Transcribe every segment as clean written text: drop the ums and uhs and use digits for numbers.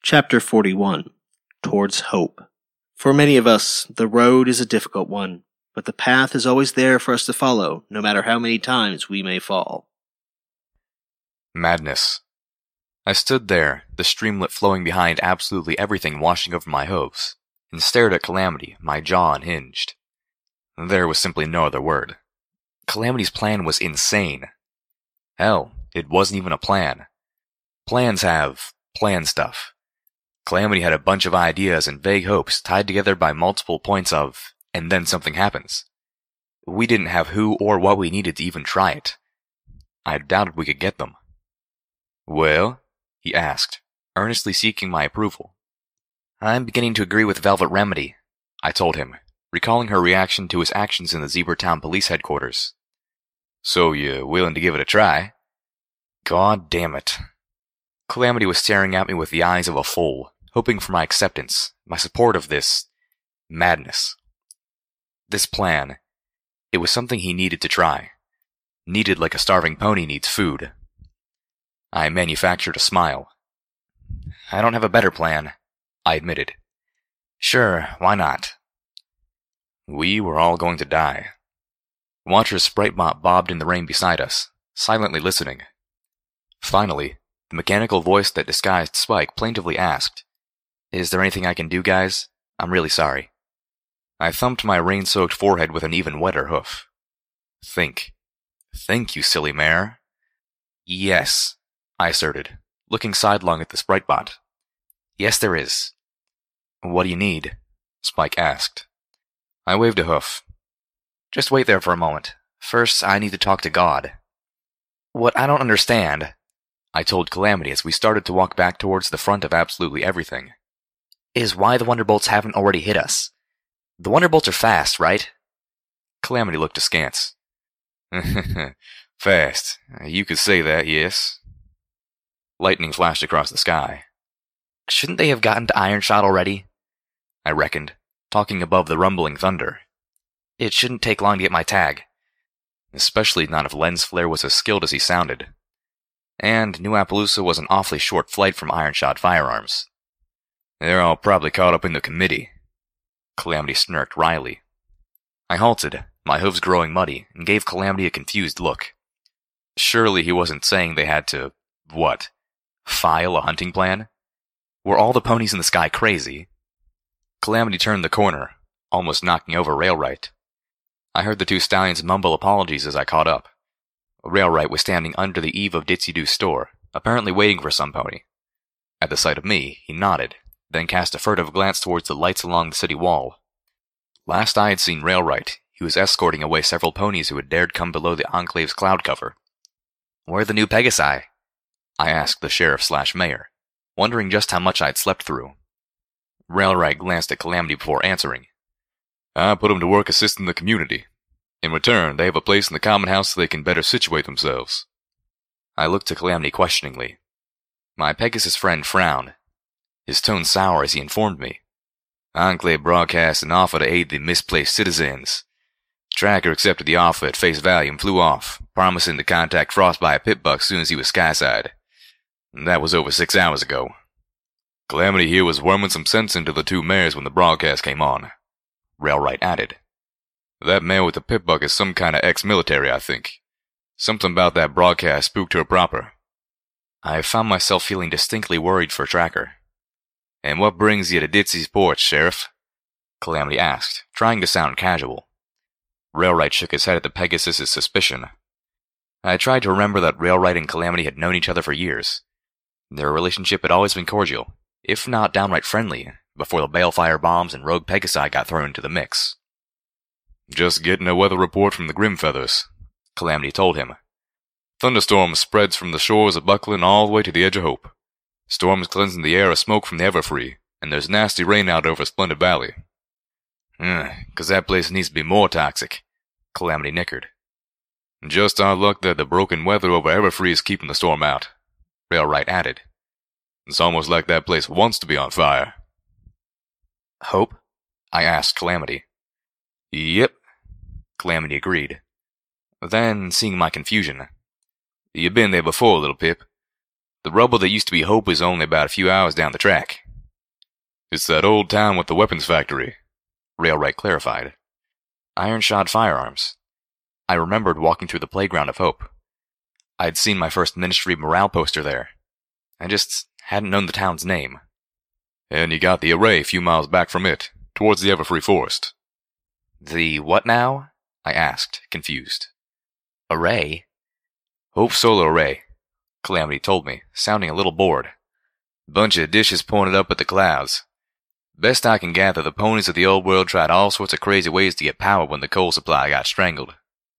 Chapter 41. Towards Hope. For many of us, the road is a difficult one, but the path is always there for us to follow, no matter how many times we may fall. Madness. I stood there, the streamlet flowing behind absolutely everything washing over my hooves, and stared at Calamity, my jaw unhinged. There was simply no other word. Calamity's plan was insane. Hell, it wasn't even a plan. Plans have plan stuff. Calamity had a bunch of ideas and vague hopes tied together by multiple points of, and then something happens. We didn't have who or what we needed to even try it. I doubted we could get them. Well? He asked, earnestly seeking my approval. I'm beginning to agree with Velvet Remedy, I told him, recalling her reaction to his actions in the Zebratown Police Headquarters. So you're willing to give it a try? God damn it. Calamity was staring at me with the eyes of a fool, hoping for my acceptance, my support of this madness. This plan, it was something he needed to try. Needed like a starving pony needs food. I manufactured a smile. I don't have a better plan, I admitted. Sure, why not? We were all going to die. Watcher's Spritebot bobbed in the rain beside us, silently listening. Finally, the mechanical voice that disguised Spike plaintively asked, Is there anything I can do, guys? I'm really sorry. I thumped my rain-soaked forehead with an even wetter hoof. Think. Think, you silly mare. Yes, I asserted, looking sidelong at the Spritebot. Yes, there is. What do you need? Spike asked. I waved a hoof. Just wait there for a moment. First, I need to talk to God. What I don't understand, I told Calamity as we started to walk back towards the front of absolutely everything, is why the Wonderbolts haven't already hit us. The Wonderbolts are fast, right? Calamity looked askance. Fast. You could say that, yes. Lightning flashed across the sky. Shouldn't they have gotten to Ironshot already? I reckoned, talking above the rumbling thunder. It shouldn't take long to get my tag. Especially not if Lens Flare was as skilled as he sounded. And New Appaloosa was an awfully short flight from Ironshot firearms. They're all probably caught up in the committee. Calamity smirked wryly. I halted, my hooves growing muddy, and gave Calamity a confused look. Surely he wasn't saying they had to, what, file a hunting plan? Were all the ponies in the sky crazy? Calamity turned the corner, almost knocking over Railright. I heard the two stallions mumble apologies as I caught up. Railright was standing under the eave of Ditsy-Doo's store, apparently waiting for some pony. At the sight of me, he nodded, then cast a furtive glance towards the lights along the city wall. Last I had seen Railright, he was escorting away several ponies who had dared come below the Enclave's cloud cover. Where are the new Pegasi? I asked the sheriff/mayor, wondering just how much I had slept through. Railright glanced at Calamity before answering. I put them to work assisting the community. In return, they have a place in the common house so they can better situate themselves. I looked to Calamity questioningly. My Pegasus friend frowned, his tone sour as he informed me. Enclave broadcast an offer to aid the misplaced citizens. Tracker accepted the offer at face value and flew off, promising to contact Frost by a pitbuck as soon as he was skyside. That was over 6 hours ago. Calamity here was worming some sense into the two mares when the broadcast came on. Railright added. That mare with the pitbuck is some kind of ex-military, I think. Something about that broadcast spooked her proper. I found myself feeling distinctly worried for Tracker. And what brings you to Ditsy's porch, Sheriff? Calamity asked, trying to sound casual. Railright shook his head at the Pegasus's suspicion. I tried to remember that Railright and Calamity had known each other for years. Their relationship had always been cordial, if not downright friendly, before the Balefire bombs and rogue Pegasi got thrown into the mix. Just getting a weather report from the Grimfeathers, Calamity told him. Thunderstorm spreads from the shores of Buckland all the way to the edge of Hope. Storms cleansing the air of smoke from the Everfree, and there's nasty rain out over Splendid Valley. 'Cause that place needs to be more toxic, Calamity nickered. Just our luck that the broken weather over Everfree is keeping the storm out, Railright added. It's almost like that place wants to be on fire. Hope? I asked Calamity. Yep, Calamity agreed. Then, seeing my confusion, "You been there before, little Pip. The rubble that used to be Hope is only about a few hours down the track. It's that old town with the weapons factory, Railwright clarified. Iron-shod firearms. I remembered walking through the playground of Hope. I'd seen my first Ministry morale poster there. I just hadn't known the town's name. And you got the array a few miles back from it, towards the Everfree Forest. The what now? I asked, confused. Array? Hope Solar Array, Calamity told me, sounding a little bored. Bunch of dishes pointed up at the clouds. Best I can gather, the ponies of the old world tried all sorts of crazy ways to get power when the coal supply got strangled.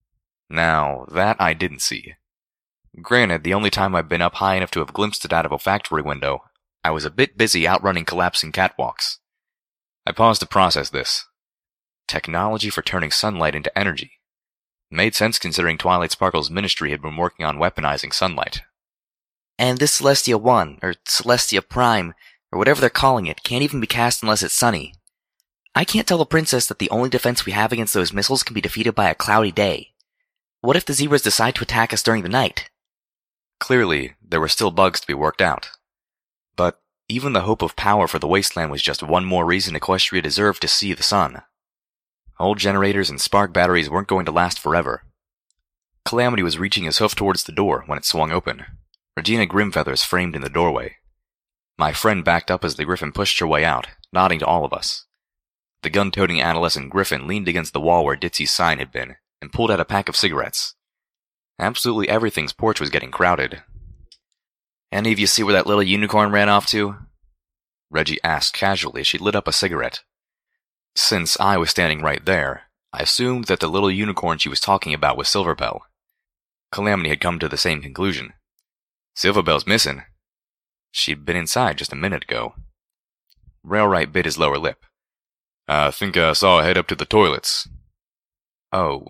Now, that I didn't see. Granted, the only time I've been up high enough to have glimpsed it out of a factory window, I was a bit busy outrunning collapsing catwalks. I paused to process this. Technology for turning sunlight into energy. It made sense considering Twilight Sparkle's ministry had been working on weaponizing sunlight. And this Celestia 1, or Celestia Prime, or whatever they're calling it, can't even be cast unless it's sunny. I can't tell the princess that the only defense we have against those missiles can be defeated by a cloudy day. What if the zebras decide to attack us during the night? Clearly, there were still bugs to be worked out. But even the hope of power for the wasteland was just one more reason Equestria deserved to see the sun. Old generators and spark batteries weren't going to last forever. Calamity was reaching his hoof towards the door when it swung open. Regina Grimfeathers framed in the doorway. My friend backed up as the Griffin pushed her way out, nodding to all of us. The gun-toting adolescent Griffin leaned against the wall where Ditsy's sign had been, and pulled out a pack of cigarettes. Absolutely everything's porch was getting crowded. Any of you see where that little unicorn ran off to? Reggie asked casually as she lit up a cigarette. Since I was standing right there, I assumed that the little unicorn she was talking about was Silverbell. Calamity had come to the same conclusion. Silverbell's missing. She'd been inside just a minute ago. Railwright bit his lower lip. I think I saw her head up to the toilets. Oh.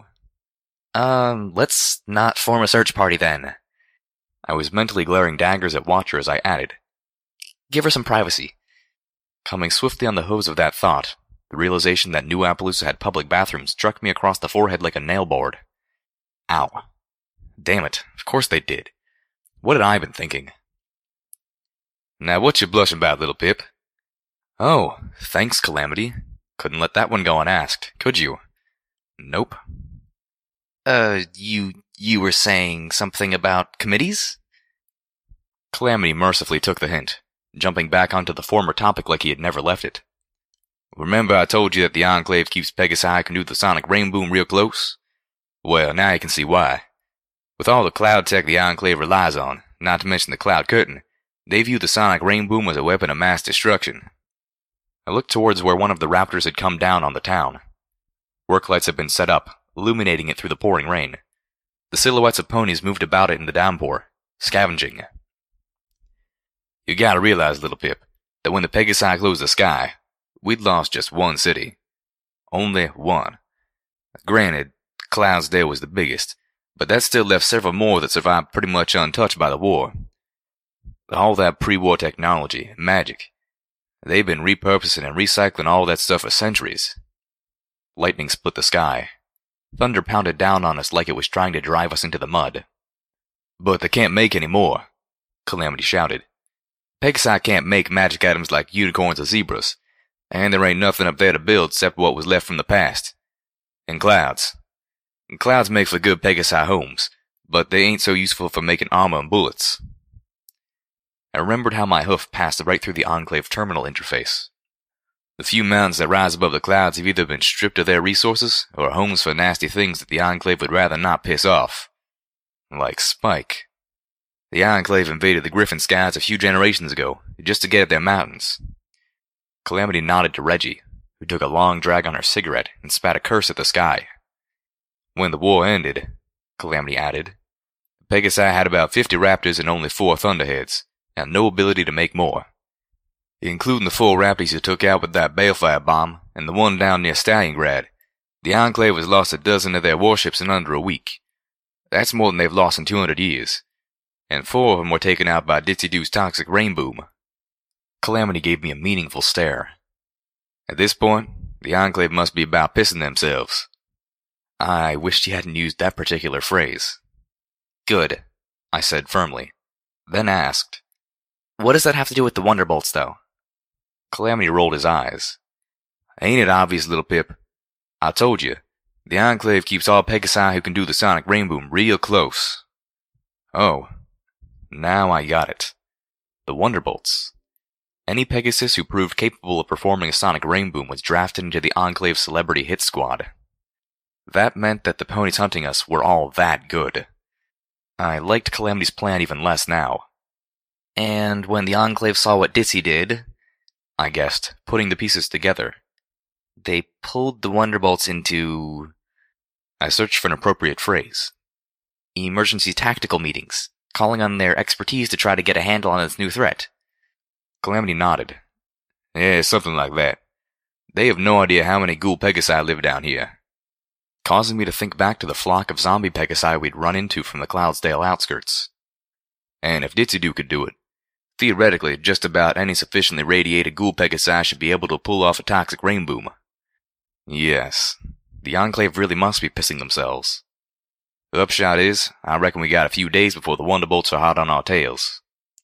Let's not form a search party then. I was mentally glaring daggers at Watcher as I added, give her some privacy. Coming swiftly on the hooves of that thought, the realization that New Appaloosa had public bathrooms struck me across the forehead like a nail board. Ow. Damn it, of course they did. What had I been thinking? Now what you blushing about, little Pip? Oh, thanks, Calamity. Couldn't let that one go unasked, could you? Nope. You were saying something about committees? Calamity mercifully took the hint, jumping back onto the former topic like he had never left it. Remember I told you that the Enclave keeps Pegasi Canoe the Sonic Rainboom real close? Well, now you can see why. With all the cloud tech the Enclave relies on, not to mention the Cloud Curtain, they view the Sonic Rainboom as a weapon of mass destruction. I looked towards where one of the raptors had come down on the town. Work lights had been set up, illuminating it through the pouring rain. The silhouettes of ponies moved about it in the downpour, scavenging. You gotta realize, little Pip, that when the Pegasi closed the sky, we'd lost just one city. Only one. Granted, Cloudsdale was the biggest, but that still left several more that survived pretty much untouched by the war. All that pre-war technology, magic, they've been repurposing and recycling all that stuff for centuries. Lightning split the sky. Thunder pounded down on us like it was trying to drive us into the mud. But they can't make any more, Calamity shouted. Pegasi can't make magic items like unicorns or zebras, and there ain't nothing up there to build except what was left from the past. And clouds. Clouds make for good Pegasi homes, but they ain't so useful for making armor and bullets. I remembered how my hoof passed right through the Enclave terminal interface. The few mountains that rise above the clouds have either been stripped of their resources, or are homes for nasty things that the Enclave would rather not piss off. Like Spike. The Enclave invaded the Griffin skies a few generations ago, just to get at their mountains. Calamity nodded to Reggie, who took a long drag on her cigarette and spat a curse at the sky. When the war ended, Calamity added, Pegasi had about 50 raptors and only 4 thunderheads, and no ability to make more. Including the 4 raptors you took out with that Balefire bomb, and the one down near Stalingrad, the Enclave has lost a dozen of their warships in under a week. That's more than they've lost in 200 years. And 4 of them were taken out by Ditzy-Doo's toxic Rainboom. Calamity gave me a meaningful stare. At this point, the Enclave must be about pissing themselves. I wished he hadn't used that particular phrase. Good, I said firmly, then asked, What does that have to do with the Wonderbolts, though? Calamity rolled his eyes. Ain't it obvious, little Pip? I told you, the Enclave keeps all Pegasi who can do the sonic rainboom real close. Oh, now I got it. The Wonderbolts. Any Pegasus who proved capable of performing a sonic rainboom was drafted into the Enclave celebrity hit squad. That meant that the ponies hunting us were all that good. I liked Calamity's plan even less now. And when the Enclave saw what Ditsy did, I guessed, putting the pieces together, they pulled the Wonderbolts into... I searched for an appropriate phrase. Emergency tactical meetings, calling on their expertise to try to get a handle on this new threat. Calamity nodded. Yeah, something like that. They have no idea how many ghoul Pegasi live down here. Causing me to think back to the flock of zombie Pegasi we'd run into from the Cloudsdale outskirts. And if Ditzy-Doo could do it, theoretically, just about any sufficiently radiated ghoul Pegasi should be able to pull off a toxic rainboom. Yes, the Enclave really must be pissing themselves. The upshot is, I reckon we got a few days before the Wonderbolts are hot on our tails.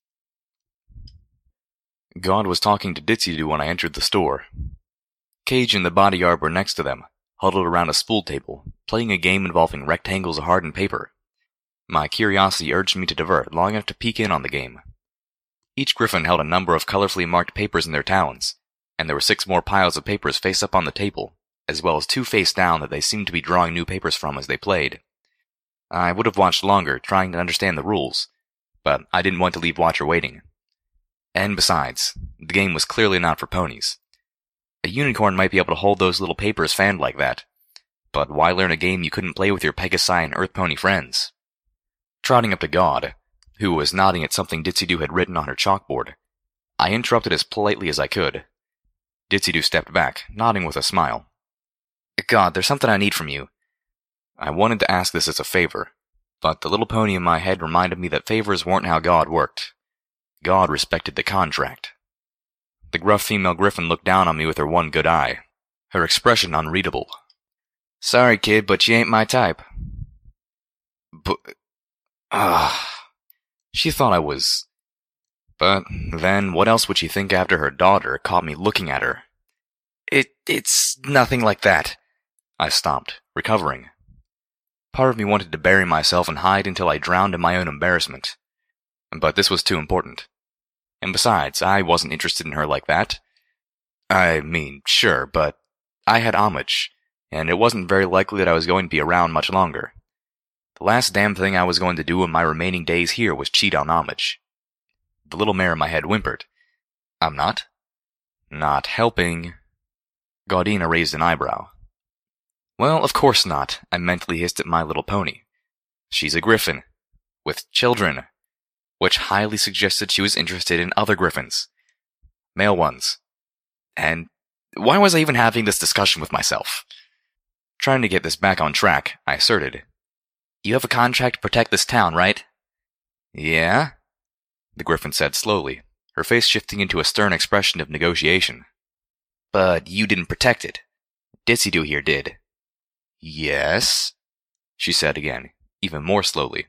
God was talking to Ditzy-Doo when I entered the store. Cage and the bodyguard were next to them, huddled around a spool table, playing a game involving rectangles of hardened paper. My curiosity urged me to divert long enough to peek in on the game. Each griffin held a number of colorfully marked papers in their talons, and there were 6 more piles of papers face up on the table, as well as 2 face down that they seemed to be drawing new papers from as they played. I would have watched longer, trying to understand the rules, but I didn't want to leave Watcher waiting. And besides, the game was clearly not for ponies. A unicorn might be able to hold those little papers fanned like that, but why learn a game you couldn't play with your Pegasi and Earth Pony friends? Trotting up to God, who was nodding at something Ditzy-Doo had written on her chalkboard, I interrupted as politely as I could. Ditzy-Doo stepped back, nodding with a smile. God, there's something I need from you. I wanted to ask this as a favor, but the little pony in my head reminded me that favors weren't how God worked. God respected the contract. The gruff female griffin looked down on me with her one good eye, her expression unreadable. Sorry, kid, but you ain't my type. She thought I was... But then, what else would she think after her daughter caught me looking at her? It's nothing like that. I stopped, recovering. Part of me wanted to bury myself and hide until I drowned in my own embarrassment. But this was too important. And besides, I wasn't interested in her like that. I mean, sure, but I had homage, and it wasn't very likely that I was going to be around much longer. The last damn thing I was going to do in my remaining days here was cheat on homage. The little mare in my head whimpered. I'm not? Not helping. Gaudina raised an eyebrow. Well, of course not, I mentally hissed at my little pony. She's a griffin. With children. Which highly suggested she was interested in other griffins. Male ones. And why was I even having this discussion with myself? Trying to get this back on track, I asserted. You have a contract to protect this town, right? Yeah? The griffin said slowly, her face shifting into a stern expression of negotiation. But you didn't protect it. Ditzy-Doo here did. Yes? She said again, even more slowly.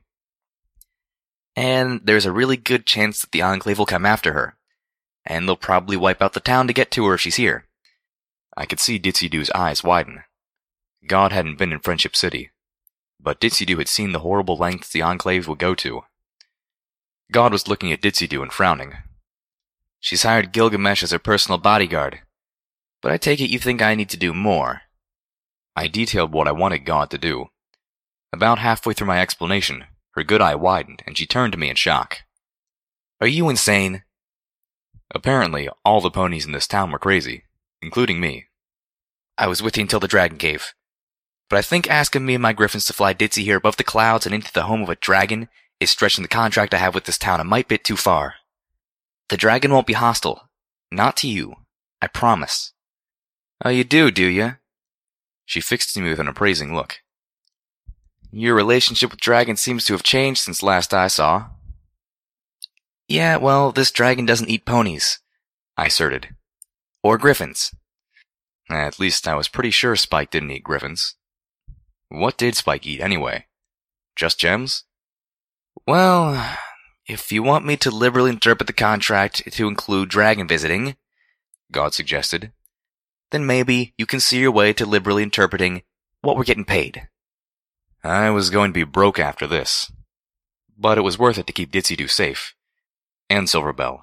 And there's a really good chance that the Enclave will come after her. And they'll probably wipe out the town to get to her if she's here. I could see Ditzy-Doo's eyes widen. God hadn't been in Friendship City, but Ditzy-Doo had seen the horrible lengths the Enclave would go to. God was looking at Ditzy-Doo and frowning. She's hired Gilgamesh as her personal bodyguard, but I take it you think I need to do more. I detailed what I wanted God to do. About halfway through my explanation, her good eye widened, and she turned to me in shock. Are you insane? Apparently, all the ponies in this town were crazy, including me. I was with you until the Dragon Cave. But I think asking me and my griffins to fly Ditzy here above the clouds and into the home of a dragon is stretching the contract I have with this town a mite bit too far. The dragon won't be hostile. Not to you. I promise. Oh, you do you? She fixed me with an appraising look. Your relationship with dragons seems to have changed since last I saw. Yeah, well, this dragon doesn't eat ponies, I asserted. Or griffins. At least I was pretty sure Spike didn't eat griffins. What did Spike eat, anyway? Just gems? Well, If you want me to liberally interpret the contract to include dragon visiting, God suggested, then maybe you can see your way to liberally interpreting what we're getting paid. I was going to be broke after this, but it was worth it to keep Ditzy-Doo safe, and Silverbell.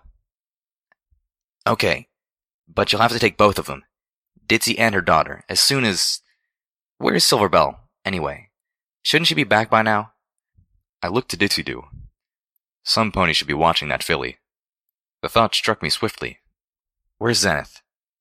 Okay, but you'll have to take both of them, Ditzy and her daughter, as soon as... Where's Silverbell, anyway? Shouldn't she be back by now? I looked to Ditzy-Doo. Some pony should be watching that filly. The thought struck me swiftly. Where's Zenith?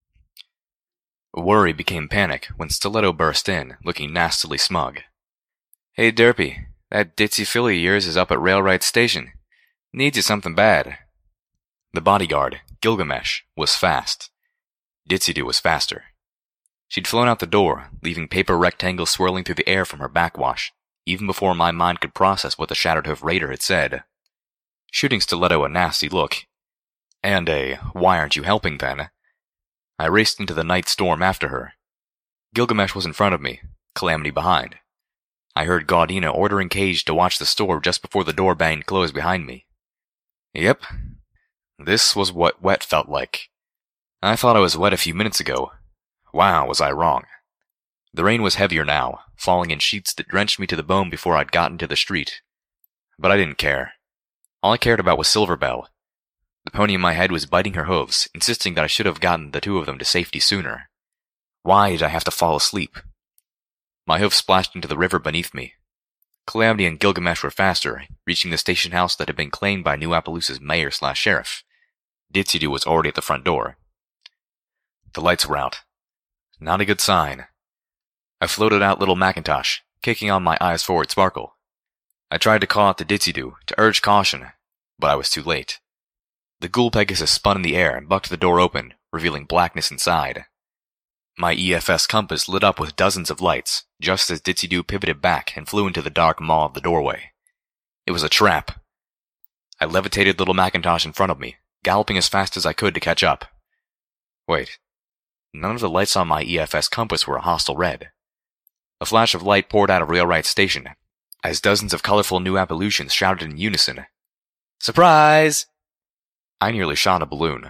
Worry became panic when Stiletto burst in, looking nastily smug. Hey, Derpy, that ditzy filly of yours is up at Railroad Station. Needs you something bad. The bodyguard, Gilgamesh, was fast. Ditzy-Doo was faster. She'd flown out the door, leaving paper rectangles swirling through the air from her backwash, even before my mind could process what the Shattered Hoof Raider had said. Shooting Stiletto a nasty look, and a "why aren't you helping then?" I raced into the night storm after her. Gilgamesh was in front of me, Calamity behind. I heard Gaudina ordering Cage to watch the store just before the door banged closed behind me. Yep, this was what wet felt like. I thought I was wet a few minutes ago. Wow, was I wrong. The rain was heavier now, falling in sheets that drenched me to the bone before I'd gotten to the street. But I didn't care. All I cared about was Silverbell. The pony in my head was biting her hooves, insisting that I should have gotten the two of them to safety sooner. Why did I have to fall asleep? My hoof splashed into the river beneath me. Calamity and Gilgamesh were faster, reaching the station house that had been claimed by New Appaloosa's mayor/sheriff. Ditzy-Doo was already at the front door. The lights were out. Not a good sign. I floated out Little Macintosh, kicking on my eyes forward sparkle. I tried to call out to Ditzy-Doo to urge caution, but I was too late. The Ghoul Pegasus spun in the air and bucked the door open, revealing blackness inside. My EFS compass lit up with dozens of lights, just as Ditzy-Doo pivoted back and flew into the dark maw of the doorway. It was a trap. I levitated Little Macintosh in front of me, galloping as fast as I could to catch up. Wait. None of the lights on my EFS compass were a hostile red. A flash of light poured out of Railroad Station, as dozens of colorful New Appalootians shouted in unison, "Surprise!" I nearly shot a balloon.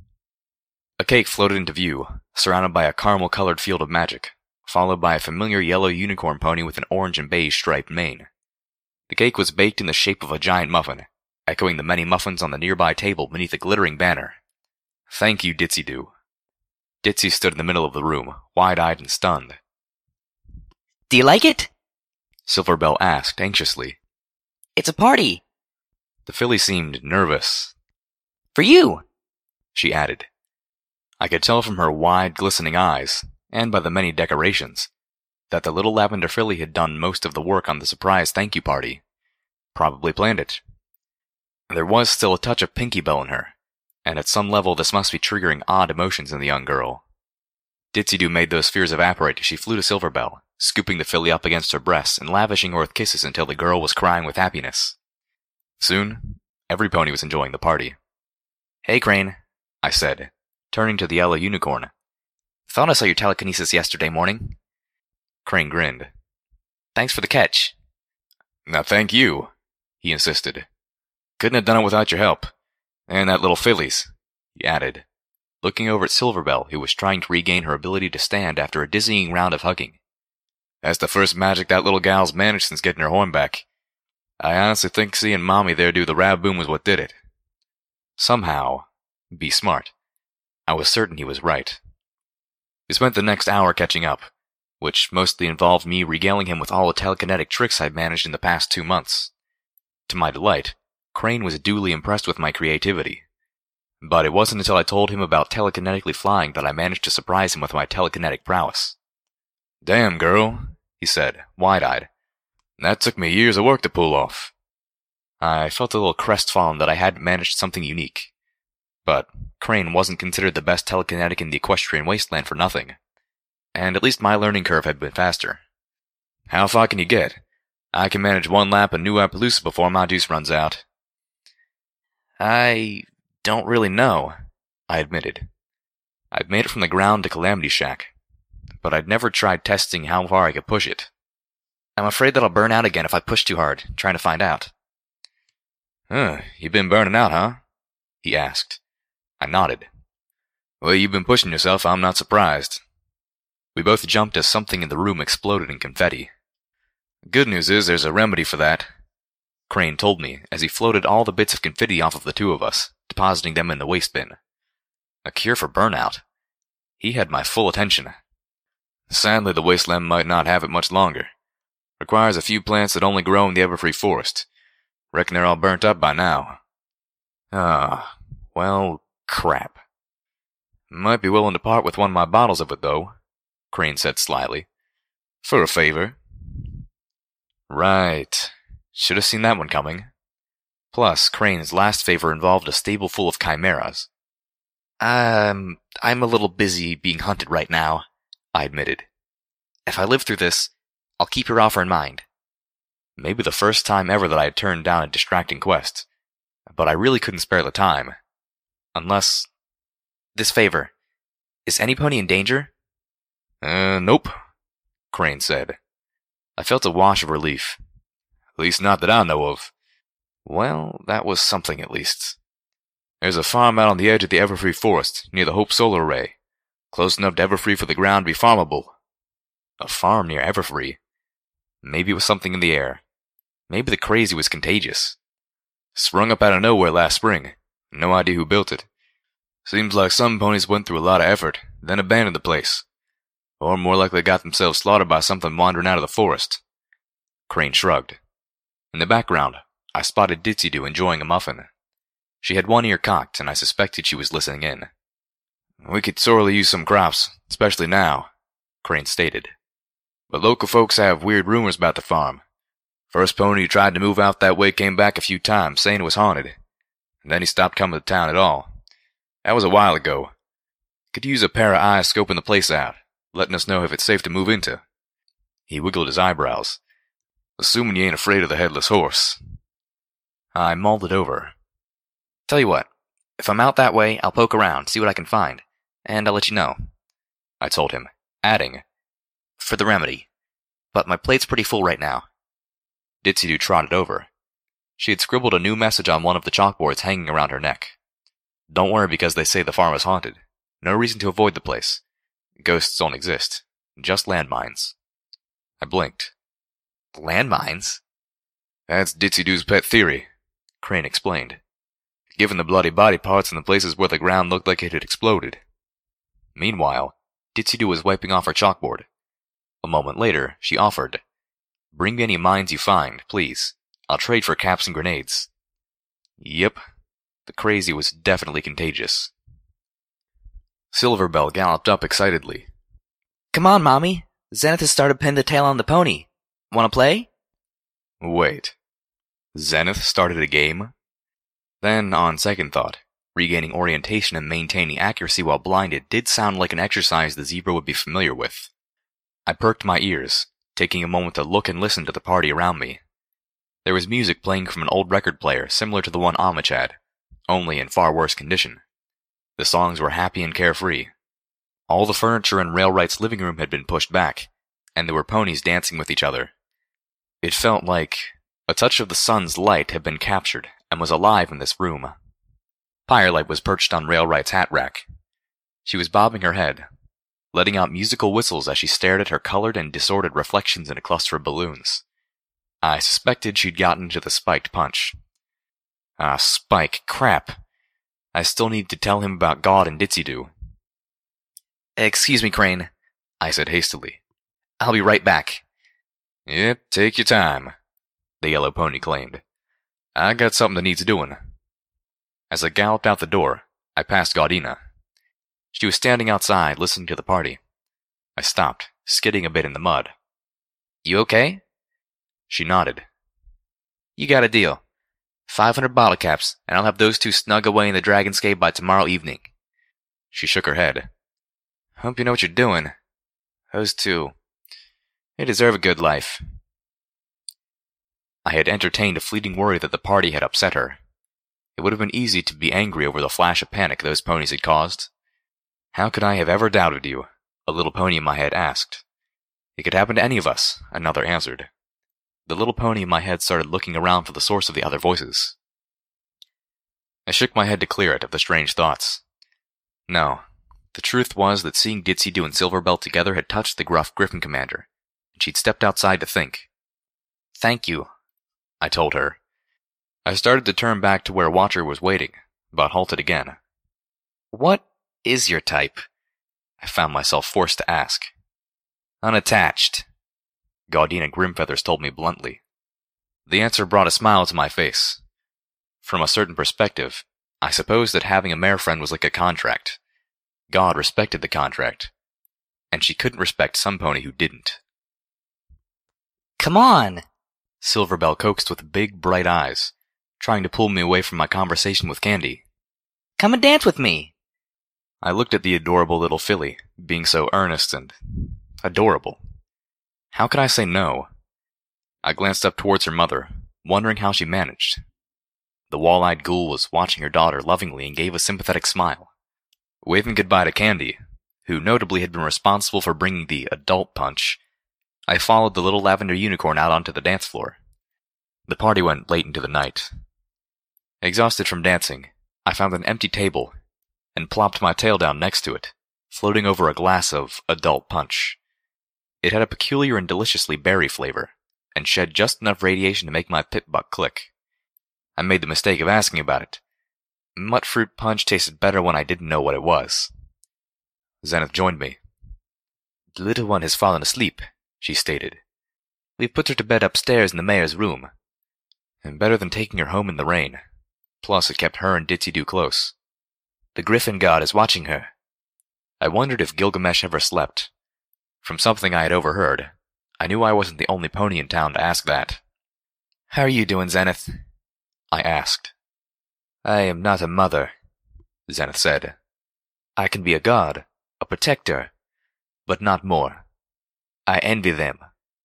A cake floated into view, surrounded by a caramel-colored field of magic, followed by a familiar yellow unicorn pony with an orange and beige striped mane. The cake was baked in the shape of a giant muffin, echoing the many muffins on the nearby table beneath a glittering banner. Thank you, Ditzy-Doo. Ditzy stood in the middle of the room, wide-eyed and stunned. Do you like it? Silverbell asked anxiously. It's a party. The filly seemed nervous. For you, she added. I could tell from her wide, glistening eyes, and by the many decorations, that the little lavender filly had done most of the work on the surprise thank-you party. Probably planned it. There was still a touch of Pinky Bell in her, and at some level this must be triggering odd emotions in the young girl. Ditzy-Doo made those fears evaporate as she flew to Silverbell, scooping the filly up against her breast and lavishing her with kisses until the girl was crying with happiness. Soon, every pony was enjoying the party. Hey, Crane, I said, turning to the yellow unicorn. Thought I saw your telekinesis yesterday morning. Crane grinned. Thanks for the catch. Now thank you, he insisted. Couldn't have done it without your help. And that little filly's, he added, looking over at Silverbell, who was trying to regain her ability to stand after a dizzying round of hugging. That's the first magic that little gal's managed since getting her horn back. I honestly think seeing Mommy there do the rab-boom was what did it. Somehow, be smart, I was certain he was right. We spent the next hour catching up, which mostly involved me regaling him with all the telekinetic tricks I'd managed in the past 2 months. To my delight, Crane was duly impressed with my creativity. But it wasn't until I told him about telekinetically flying that I managed to surprise him with my telekinetic prowess. Damn, girl, he said, wide-eyed. That took me years of work to pull off. I felt a little crestfallen that I hadn't managed something unique. But Crane wasn't considered the best telekinetic in the equestrian wasteland for nothing. And at least my learning curve had been faster. How far can you get? I can manage 1 lap of New Appaloosa before my juice runs out. I don't really know, I admitted. I'd made it from the ground to Calamity Shack, but I'd never tried testing how far I could push it. I'm afraid that I'll burn out again if I push too hard, trying to find out. You been burning out, huh? He asked. I nodded. Well, you've been pushing yourself, I'm not surprised. We both jumped as something in the room exploded in confetti. The good news is there's a remedy for that, Crane told me as he floated all the bits of confetti off of the two of us, depositing them in the waste bin. A cure for burnout. He had my full attention. Sadly, the wasteland might not have it much longer. Requires a few plants that only grow in the Everfree Forest. Reckon they're all burnt up by now. Well, crap. Might be willing to part with one of my bottles of it, though, Crane said slyly. For a favor. Right. Should have seen that one coming. Plus, Crane's last favor involved a stable full of chimeras. I'm a little busy being hunted right now, I admitted. If I live through this, I'll keep your offer in mind. Maybe the first time ever that I had turned down a distracting quest. But I really couldn't spare the time. Unless... This favor. Is any pony in danger? Nope, Crane said. I felt a wash of relief. At least not that I know of. Well, that was something at least. There's a farm out on the edge of the Everfree Forest, near the Hope Solar Array. Close enough to Everfree for the ground to be farmable. A farm near Everfree? Maybe it was something in the air. Maybe the crazy was contagious. Sprung up out of nowhere last spring. No idea who built it. Seems like some ponies went through a lot of effort, then abandoned the place. Or more likely got themselves slaughtered by something wandering out of the forest. Crane shrugged. In the background, I spotted Ditzy-Doo enjoying a muffin. She had one ear cocked, and I suspected she was listening in. We could sorely use some crops, especially now, Crane stated. But local folks have weird rumors about the farm. First pony who tried to move out that way came back a few times, saying it was haunted. And then he stopped coming to town at all. That was a while ago. Could use a pair of eyes scoping the place out, letting us know if it's safe to move into. He wiggled his eyebrows. Assuming you ain't afraid of the headless horse. I mulled it over. Tell you what, if I'm out that way, I'll poke around, see what I can find, and I'll let you know, I told him, adding, for the remedy. But my plate's pretty full right now. Ditzy-Doo trotted over. She had scribbled a new message on one of the chalkboards hanging around her neck. Don't worry because they say the farm is haunted. No reason to avoid the place. Ghosts don't exist. Just landmines. I blinked. Landmines? That's Ditzy-Doo's pet theory, Crane explained. Given the bloody body parts in the places where the ground looked like it had exploded. Meanwhile, Ditzy-Doo was wiping off her chalkboard. A moment later, she offered, Bring me any mines you find, please. I'll trade for caps and grenades. Yep. The crazy was definitely contagious. Silverbell galloped up excitedly. Come on, Mommy. Zenith has started pinning the tail on the pony. Want to play? Wait. Zenith started a game? Then, on second thought, regaining orientation and maintaining accuracy while blinded did sound like an exercise the zebra would be familiar with. I perked my ears, taking a moment to look and listen to the party around me. There was music playing from an old record player similar to the one Homage had, only in far worse condition. The songs were happy and carefree. All the furniture in Railright's living room had been pushed back, and there were ponies dancing with each other. It felt like a touch of the sun's light had been captured and was alive in this room. Firelight was perched on Railright's hat rack. She was bobbing her head, letting out musical whistles as she stared at her colored and disordered reflections in a cluster of balloons. I suspected she'd gotten into the spiked punch. Spike, crap. I still need to tell him about God and Ditzy-Doo. Excuse me, Crane, I said hastily. I'll be right back. Yep, take your time, the yellow pony claimed. I got something that needs doing. As I galloped out the door, I passed Gaudina. She was standing outside, listening to the party. I stopped, skidding a bit in the mud. You okay? She nodded. You got a deal. 500 bottle caps, and I'll have those two snug away in the Dragon's Cave by tomorrow evening. She shook her head. Hope you know what you're doing. Those two. They deserve a good life. I had entertained a fleeting worry that the party had upset her. It would have been easy to be angry over the flash of panic those ponies had caused. How could I have ever doubted you? A little pony in my head asked. It could happen to any of us, another answered. The little pony in my head started looking around for the source of the other voices. I shook my head to clear it of the strange thoughts. No, the truth was that seeing Ditsy-Do and Silverbell together had touched the gruff Griffin commander, and she'd stepped outside to think. "Thank you," I told her. I started to turn back to where Watcher was waiting, but halted again. "What is your type?" I found myself forced to ask. "Unattached," Gaudina Grimfeathers told me bluntly. The answer brought a smile to my face. From a certain perspective, I supposed that having a mare friend was like a contract. God respected the contract, and she couldn't respect some pony who didn't. "Come on," Silverbell coaxed with big, bright eyes, trying to pull me away from my conversation with Candy. "Come and dance with me." I looked at the adorable little filly, being so earnest and adorable. How could I say no? I glanced up towards her mother, wondering how she managed. The wall-eyed ghoul was watching her daughter lovingly and gave a sympathetic smile. Waving goodbye to Candy, who notably had been responsible for bringing the adult punch, I followed the little lavender unicorn out onto the dance floor. The party went late into the night. Exhausted from dancing, I found an empty table and plopped my tail down next to it, floating over a glass of adult punch. It had a peculiar and deliciously berry flavor, and shed just enough radiation to make my pip-buck click. I made the mistake of asking about it. Mutfruit punch tasted better when I didn't know what it was. Zenith joined me. "The little one has fallen asleep," she stated. "We've put her to bed upstairs in the mayor's room. And better than taking her home in the rain. Plus, it kept her and Ditsy-Do close. The Griffin God is watching her." I wondered if Gilgamesh ever slept. From something I had overheard, I knew I wasn't the only pony in town to ask that. "How are you doing, Zenith?" I asked. "I am not a mother," Zenith said. "I can be a god, a protector, but not more. I envy them."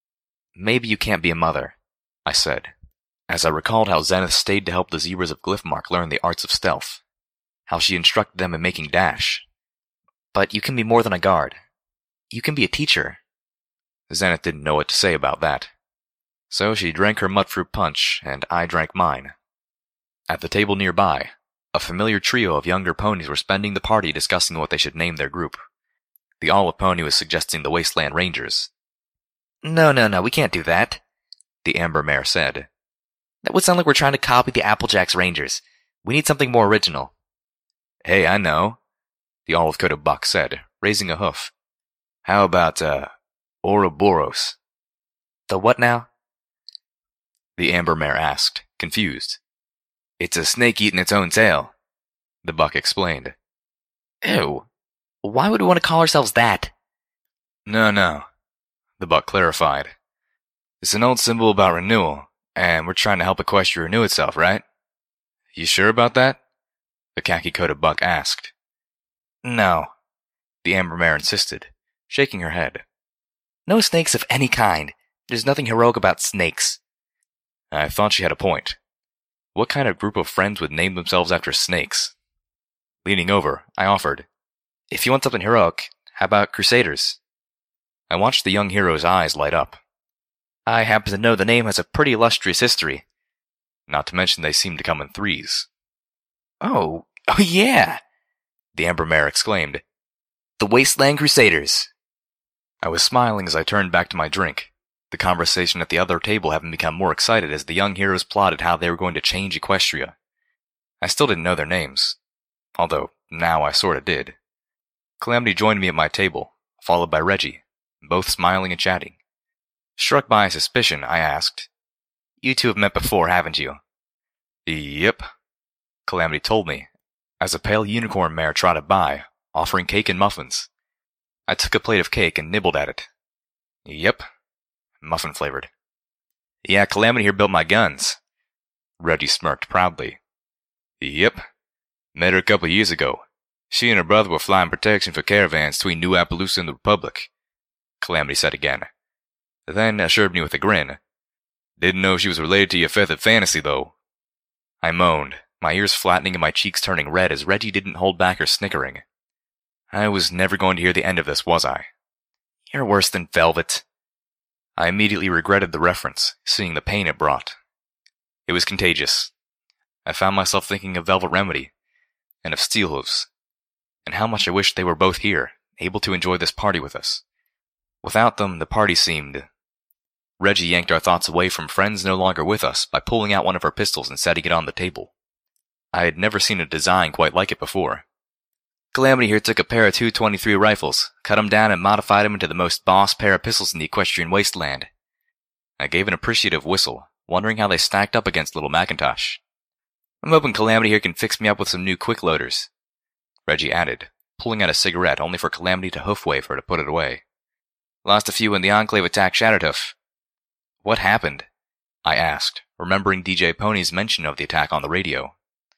"Maybe you can't be a mother," I said, as I recalled how Zenith stayed to help the zebras of Glyphmark learn the arts of stealth, how she instructed them in making dash. "But you can be more than a guard. You can be a teacher." Zenith didn't know what to say about that. So she drank her mutfruit punch, and I drank mine. At the table nearby, a familiar trio of younger ponies were spending the party discussing what they should name their group. The olive pony was suggesting the Wasteland Rangers. No, we can't do that," the amber mare said. "That would sound like we're trying to copy the Applejacks Rangers. We need something more original." "Hey, I know," the olive-coated buck said, raising a hoof. "How about, Ouroboros?" "The what now?" the amber mare asked, confused. "It's a snake eating its own tail," the buck explained. "Ew. Why would we want to call ourselves that?" No, the buck clarified. "It's an old symbol about renewal, and we're trying to help Equestria renew itself, right? You sure about that?" the khaki-coated buck asked. "No," the amber mare insisted, shaking her head. "No snakes of any kind. There's nothing heroic about snakes." I thought she had a point. What kind of group of friends would name themselves after snakes? Leaning over, I offered, "If you want something heroic, how about Crusaders?" I watched the young hero's eyes light up. "I happen to know the name has a pretty illustrious history. Not to mention they seem to come in threes." Oh yeah!" the amber mare exclaimed. "The Wasteland Crusaders." I was smiling as I turned back to my drink, the conversation at the other table having become more excited as the young heroes plotted how they were going to change Equestria. I still didn't know their names, although now I sorta did. Calamity joined me at my table, followed by Reggie, both smiling and chatting. Struck by a suspicion, I asked, "You two have met before, haven't you?" "Yep," Calamity told me, as a pale unicorn mare trotted by, offering cake and muffins. I took a plate of cake and nibbled at it. "Yep," muffin-flavored. "Yeah, Calamity here built my guns." Reggie smirked proudly. "Yep. Met her a couple years ago. She and her brother were flying protection for caravans between New Appaloosa and the Republic," Calamity said again. Then assured me with a grin. "Didn't know she was related to your feathered fantasy, though." I moaned, my ears flattening and my cheeks turning red as Reggie didn't hold back her snickering. I was never going to hear the end of this, was I? "You're worse than velvet." I immediately regretted the reference, seeing the pain it brought. It was contagious. I found myself thinking of Velvet Remedy, and of Steelhooves, and how much I wished they were both here, able to enjoy this party with us. Without them, the party seemed... Reggie yanked our thoughts away from friends no longer with us by pulling out one of her pistols and setting it on the table. I had never seen a design quite like it before. Calamity here took a pair of 223 rifles, cut them down and modified them into the most boss pair of pistols in the equestrian wasteland. I gave an appreciative whistle, wondering how they stacked up against little Macintosh. I'm hoping Calamity here can fix me up with some new quick loaders, Reggie added, pulling out a cigarette only for Calamity to hoof-wave her to put it away. Lost a few when the Enclave attacked Shatterhoof. What happened? I asked, remembering DJ Pony's mention of the attack on the radio.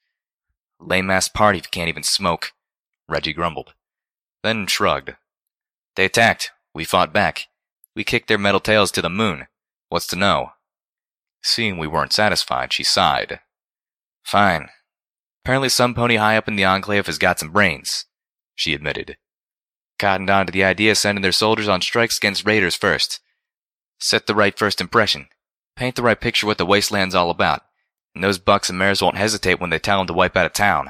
Lame-ass party if you can't even smoke, Reggie grumbled, then shrugged. They attacked. We fought back. We kicked their metal tails to the moon. What's to know? Seeing we weren't satisfied, she sighed. Fine. Apparently some pony high up in the Enclave has got some brains, she admitted. Cottoned on to the idea of sending their soldiers on strikes against raiders first. Set the right first impression. Paint the right picture what the wasteland's all about, and those bucks and mares won't hesitate when they tell them to wipe out a town.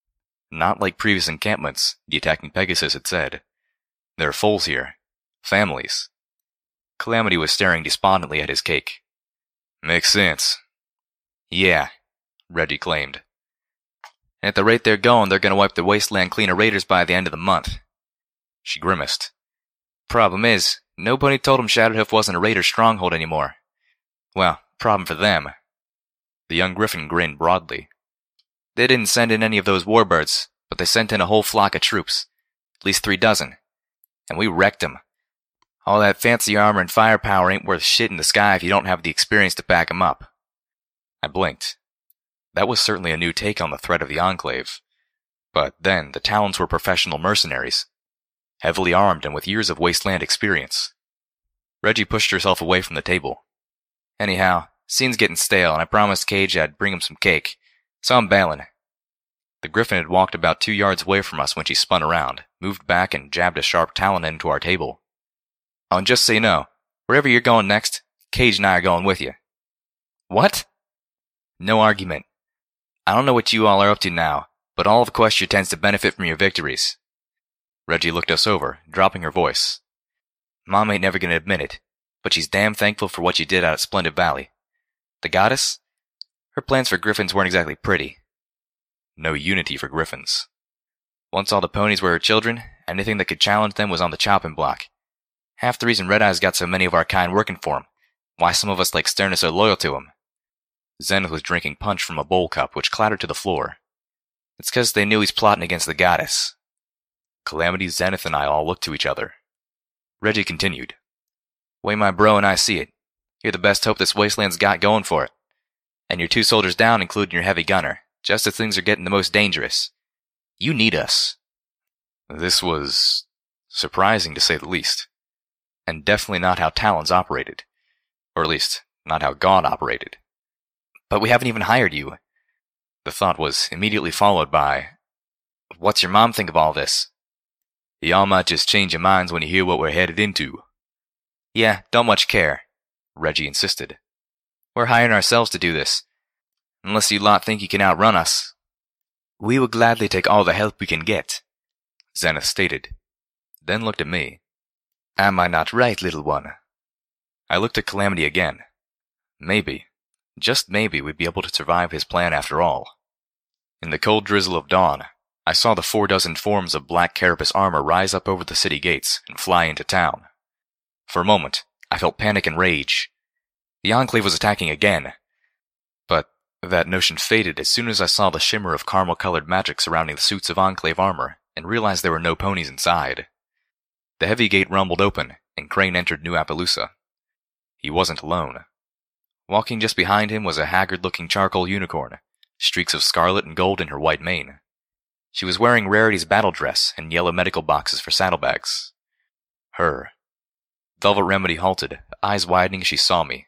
Not like previous encampments, the attacking Pegasus had said. There are foals here. Families. Calamity was staring despondently at his cake. Makes sense. Yeah, Reggie claimed. And at the rate they're going, they're going to wipe the wasteland clean of raiders by the end of the month. She grimaced. Problem is, nobody told him Shatterhoof wasn't a raider stronghold anymore. Well, problem for them. The young Griffin grinned broadly. They didn't send in any of those warbirds, but they sent in a whole flock of troops. At least 3 dozen. And we wrecked them. All that fancy armor and firepower ain't worth shit in the sky if you don't have the experience to back 'em up. I blinked. That was certainly a new take on the threat of the Enclave. But then, the Talons were professional mercenaries, heavily armed and with years of wasteland experience. Reggie pushed herself away from the table. Anyhow, scene's getting stale, and I promised Cage I'd bring him some cake, so I'm bailing. The Griffin had walked about 2 yards away from us when she spun around, moved back, and jabbed a sharp talon into our table. Oh, and just so you know, wherever you're going next, Cage and I are going with you. What? No argument. I don't know what you all are up to now, but all of Equestria tends to benefit from your victories. Reggie looked us over, dropping her voice. Mom ain't never going to admit it, but she's damn thankful for what you did out at Splendid Valley. The goddess? Her plans for griffins weren't exactly pretty. No unity for griffins. Once all the ponies were her children, anything that could challenge them was on the chopping block. Half the reason Red Eye's got so many of our kind working for him, why some of us like Stern are so loyal to him. Zenith was drinking punch from a bowl cup which clattered to the floor. It's 'cause they knew he's plotting against the goddess. Calamity, Zenith, and I all looked to each other. Reggie continued. Way my bro and I see it. You're the best hope this wasteland's got going for it. And your 2 soldiers down, including your heavy gunner, just as things are getting the most dangerous. You need us. This was surprising, to say the least. And definitely not how Talons operated. Or at least, not how God operated. But we haven't even hired you. The thought was immediately followed by, what's your mom think of all this? Y'all might just change your minds when you hear what we're headed into. Yeah, don't much care, Reggie insisted. We're hiring ourselves to do this. Unless you lot think you can outrun us. We will gladly take all the help we can get, Zenith stated, then looked at me. Am I not right, little one? I looked at Calamity again. Maybe, just maybe, we'd be able to survive his plan after all. In the cold drizzle of dawn, I saw the 4 dozen forms of black carapace armor rise up over the city gates and fly into town. For a moment, I felt panic and rage. The Enclave was attacking again. But that notion faded as soon as I saw the shimmer of caramel-colored magic surrounding the suits of Enclave armor and realized there were no ponies inside. The heavy gate rumbled open, and Crane entered New Appaloosa. He wasn't alone. Walking just behind him was a haggard-looking charcoal unicorn, streaks of scarlet and gold in her white mane. She was wearing Rarity's battle dress and yellow medical boxes for saddlebags. Her. Velvet Remedy halted, eyes widening as she saw me.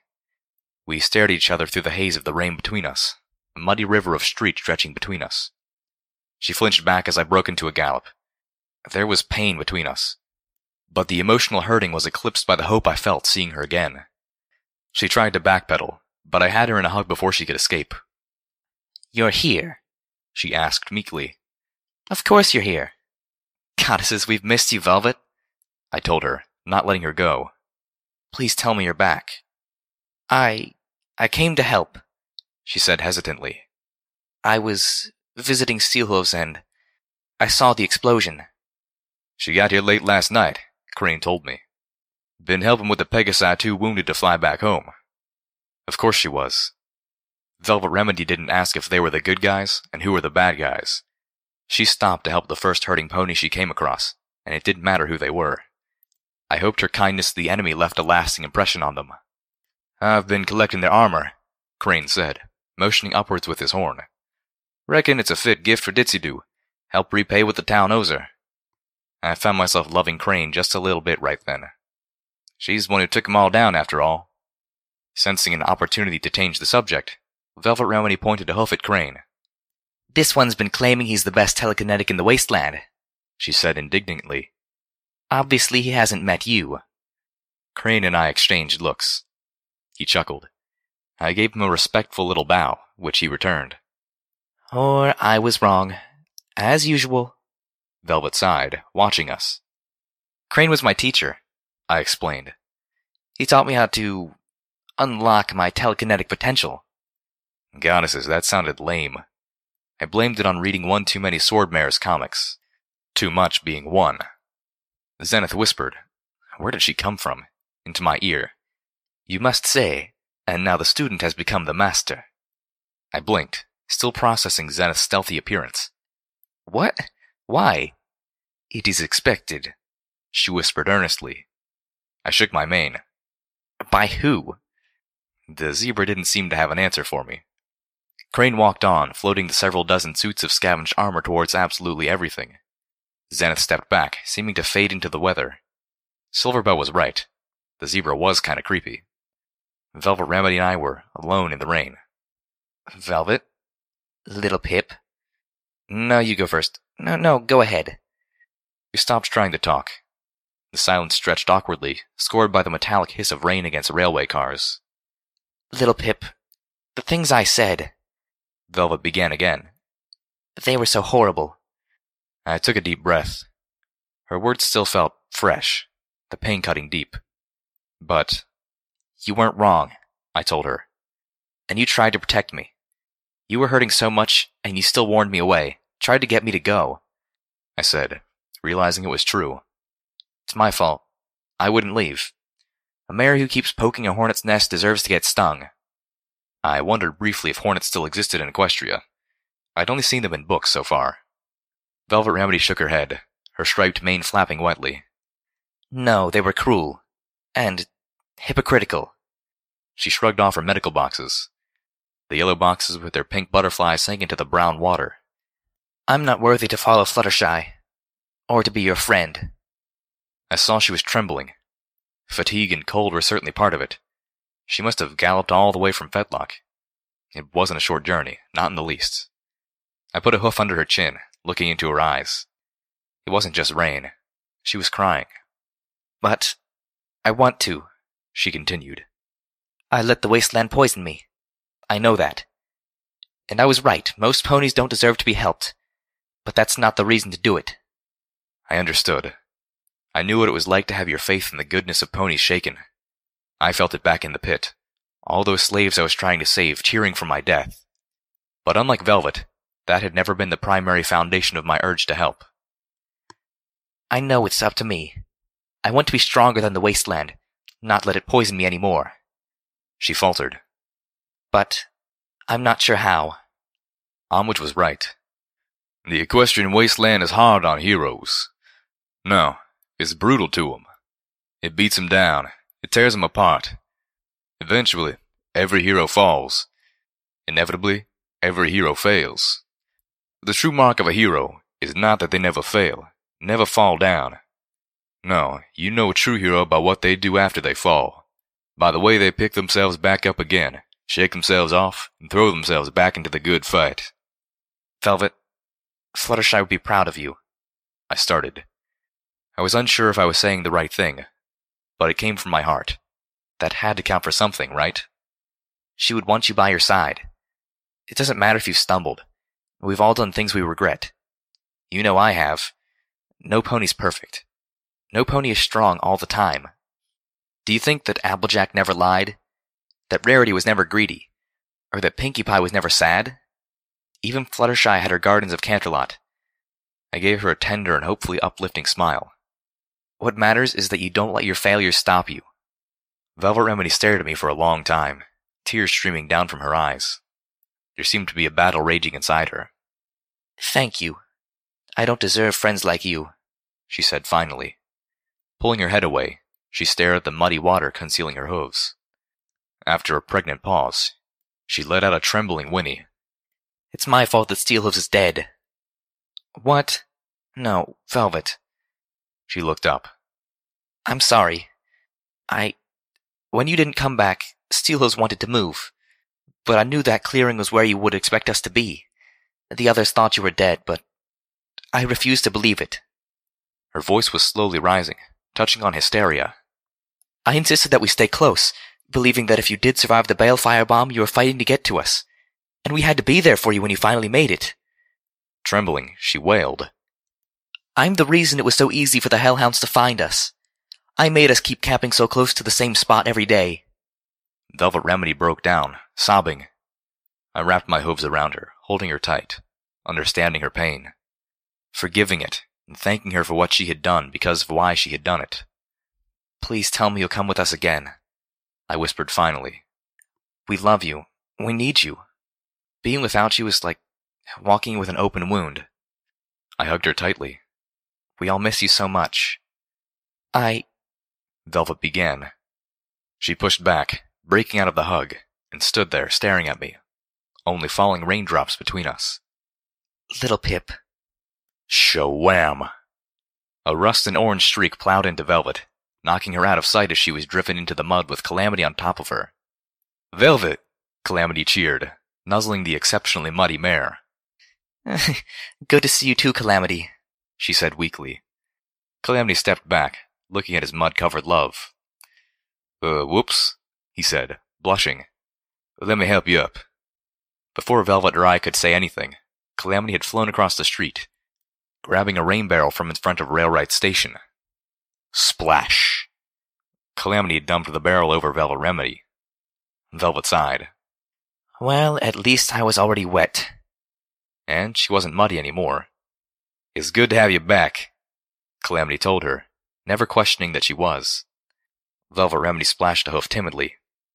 We stared at each other through the haze of the rain between us, a muddy river of street stretching between us. She flinched back as I broke into a gallop. There was pain between us. But the emotional hurting was eclipsed by the hope I felt seeing her again. She tried to backpedal, but I had her in a hug before she could escape. You're here? She asked meekly. Of course you're here. Goddesses, we've missed you, Velvet, I told her, not letting her go. Please tell me you're back. I came to help, she said hesitantly. I was visiting Steelhooves and I saw the explosion. She got here late last night, Crane told me. Been helping with the Pegasi too wounded to fly back home. Of course she was. Velvet Remedy didn't ask if they were the good guys and who were the bad guys. She stopped to help the first hurting pony she came across, and it didn't matter who they were. I hoped her kindness to the enemy left a lasting impression on them. I've been collecting their armor, Crane said, motioning upwards with his horn. Reckon it's a fit gift for Ditzy-Doo. Help repay what the town owes her. I found myself loving Crane just a little bit right then. She's the one who took 'em all down, after all. Sensing an opportunity to change the subject, Velvet Remedy pointed a hoof at Crane. This one's been claiming he's the best telekinetic in the wasteland, she said indignantly. Obviously he hasn't met you. Crane and I exchanged looks. He chuckled. I gave him a respectful little bow, which he returned. Or I was wrong. As usual. Velvet sighed, watching us. Crane was my teacher, I explained. He taught me how to unlock my telekinetic potential. Goddesses, that sounded lame. I blamed it on reading one too many Swordmare's comics. Too much being one. Zenith whispered, where did she come from, into my ear. You must say, and now the student has become the master. I blinked, still processing Zenith's stealthy appearance. What? Why? It is expected, she whispered earnestly. I shook my mane. By who? The zebra didn't seem to have an answer for me. Crane walked on, floating the several dozen suits of scavenged armor towards absolutely everything. Zenith stepped back, seeming to fade into the weather. Silverbell was right. The zebra was kind of creepy. Velvet Remedy and I were alone in the rain. Velvet? Little Pip? No, you go first. No, go ahead. We stopped trying to talk. The silence stretched awkwardly, scored by the metallic hiss of rain against railway cars. Little Pip, the things I said, Velvet began again. They were so horrible. I took a deep breath. Her words still felt fresh, the pain cutting deep. But you weren't wrong, I told her. And you tried to protect me. You were hurting so much, and you still warned me away, tried to get me to go. I said, realizing it was true. It's my fault. I wouldn't leave. A mare who keeps poking a hornet's nest deserves to get stung. I wondered briefly if hornets still existed in Equestria. I'd only seen them in books so far. Velvet Remedy shook her head, her striped mane flapping wetly. No, they were cruel. And hypocritical. She shrugged off her medical boxes. The yellow boxes with their pink butterflies sank into the brown water. I'm not worthy to follow Fluttershy. Or to be your friend. I saw she was trembling. Fatigue and cold were certainly part of it. She must have galloped all the way from Fetlock. It wasn't a short journey, not in the least. I put a hoof under her chin, looking into her eyes. It wasn't just rain. She was crying. But I want to, she continued. I let the wasteland poison me. I know that. And I was right. Most ponies don't deserve to be helped. But that's not the reason to do it. I understood. I knew what it was like to have your faith in the goodness of ponies shaken. I felt it back in the pit. All those slaves I was trying to save cheering for my death. But unlike Velvet, that had never been the primary foundation of my urge to help. I know it's up to me. I want to be stronger than the wasteland, not let it poison me anymore. She faltered. But I'm not sure how. Omwich was right. The equestrian wasteland is hard on heroes. No, it's brutal to 'em. It beats 'em down. It tears 'em apart. Eventually, every hero falls. Inevitably, every hero fails. The true mark of a hero is not that they never fail, never fall down. No, you know a true hero by what they do after they fall. By the way they pick themselves back up again, shake themselves off, and throw themselves back into the good fight. Velvet, Fluttershy would be proud of you. I started. I was unsure if I was saying the right thing, but it came from my heart. That had to count for something, right? She would want you by your side. It doesn't matter if you stumbled. We've all done things we regret. You know I have. No pony's perfect. No pony is strong all the time. Do you think that Applejack never lied? That Rarity was never greedy? Or that Pinkie Pie was never sad? Even Fluttershy had her gardens of Canterlot. I gave her a tender and hopefully uplifting smile. What matters is that you don't let your failures stop you. Velvet Remedy stared at me for a long time, tears streaming down from her eyes. There seemed to be a battle raging inside her. Thank you. I don't deserve friends like you, she said finally. Pulling her head away, she stared at the muddy water concealing her hooves. After a pregnant pause, she let out a trembling whinny. It's my fault that Steelhooves is dead. What? No, Velvet. She looked up. I'm sorry. When you didn't come back, Steelhooves wanted to move. But I knew that clearing was where you would expect us to be. The others thought you were dead, but I refused to believe it. Her voice was slowly rising, touching on hysteria. I insisted that we stay close, believing that if you did survive the balefire bomb, you were fighting to get to us. And we had to be there for you when you finally made it. Trembling, she wailed. I'm the reason it was so easy for the Hellhounds to find us. I made us keep camping so close to the same spot every day. Velvet Remedy broke down, sobbing. I wrapped my hooves around her, holding her tight, understanding her pain, forgiving it, and thanking her for what she had done because of why she had done it. Please tell me you'll come with us again, I whispered finally. We love you. We need you. Being without you is like walking with an open wound. I hugged her tightly. We all miss you so much. Velvet began. She pushed back, breaking out of the hug, and stood there staring at me, only falling raindrops between us. Little Pip. Shawam! A rust and orange streak plowed into Velvet, knocking her out of sight as she was driven into the mud with Calamity on top of her. Velvet! Calamity cheered, nuzzling the exceptionally muddy mare. Good to see you too, Calamity, she said weakly. Calamity stepped back, looking at his mud-covered love. Whoops, he said, blushing. Let me help you up. Before Velvet or I could say anything, Calamity had flown across the street, grabbing a rain barrel from in front of Railright Station. Splash! Calamity dumped the barrel over Velvet Remedy. Velvet sighed. Well, at least I was already wet. And she wasn't muddy anymore. It's good to have you back, Calamity told her, never questioning that she was. Velvet Remedy splashed a hoof timidly.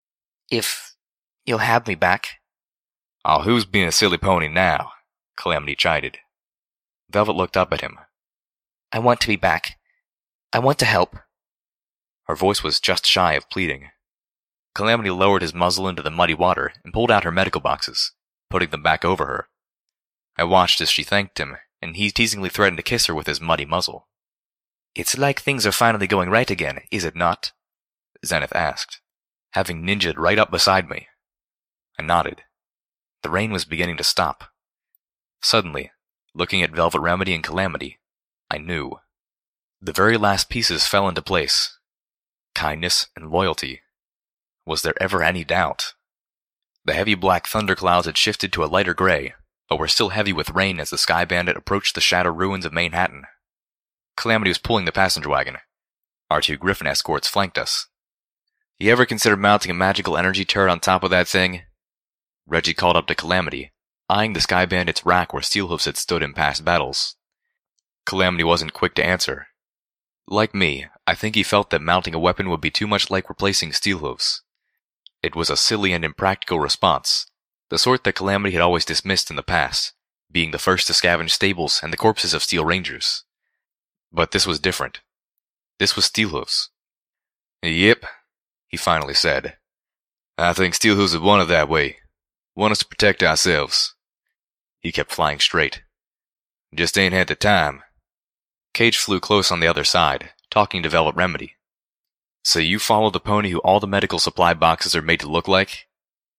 If you'll have me back. Oh, who's being a silly pony now? Calamity chided. Velvet looked up at him. I want to be back. I want to help. Her voice was just shy of pleading. Calamity lowered his muzzle into the muddy water and pulled out her medical boxes, putting them back over her. I watched as she thanked him, and he teasingly threatened to kiss her with his muddy muzzle. It's like things are finally going right again, is it not? Zenith asked, having ninja'd right up beside me. I nodded. The rain was beginning to stop. Suddenly, looking at Velvet Remedy and Calamity, I knew. The very last pieces fell into place. Kindness and loyalty. Was there ever any doubt? The heavy black thunderclouds had shifted to a lighter gray, but were still heavy with rain as the Sky Bandit approached the shattered ruins of Manhattan. Calamity was pulling the passenger wagon. Our two Griffin escorts flanked us. You ever consider mounting a magical energy turret on top of that thing? Reggie called up to Calamity, eyeing the Sky Bandit's rack where Steelhooves had stood in past battles. Calamity wasn't quick to answer. Like me, I think he felt that mounting a weapon would be too much like replacing Steelhooves. It was a silly and impractical response, the sort that Calamity had always dismissed in the past, being the first to scavenge stables and the corpses of Steel Rangers. But this was different. This was Steelhooves. Yep, he finally said. I think Steelhooves would want it that way. Want us to protect ourselves. He kept flying straight. Just ain't had the time. Cage flew close on the other side, talking to Velvet Remedy. So you follow the pony who all the medical supply boxes are made to look like?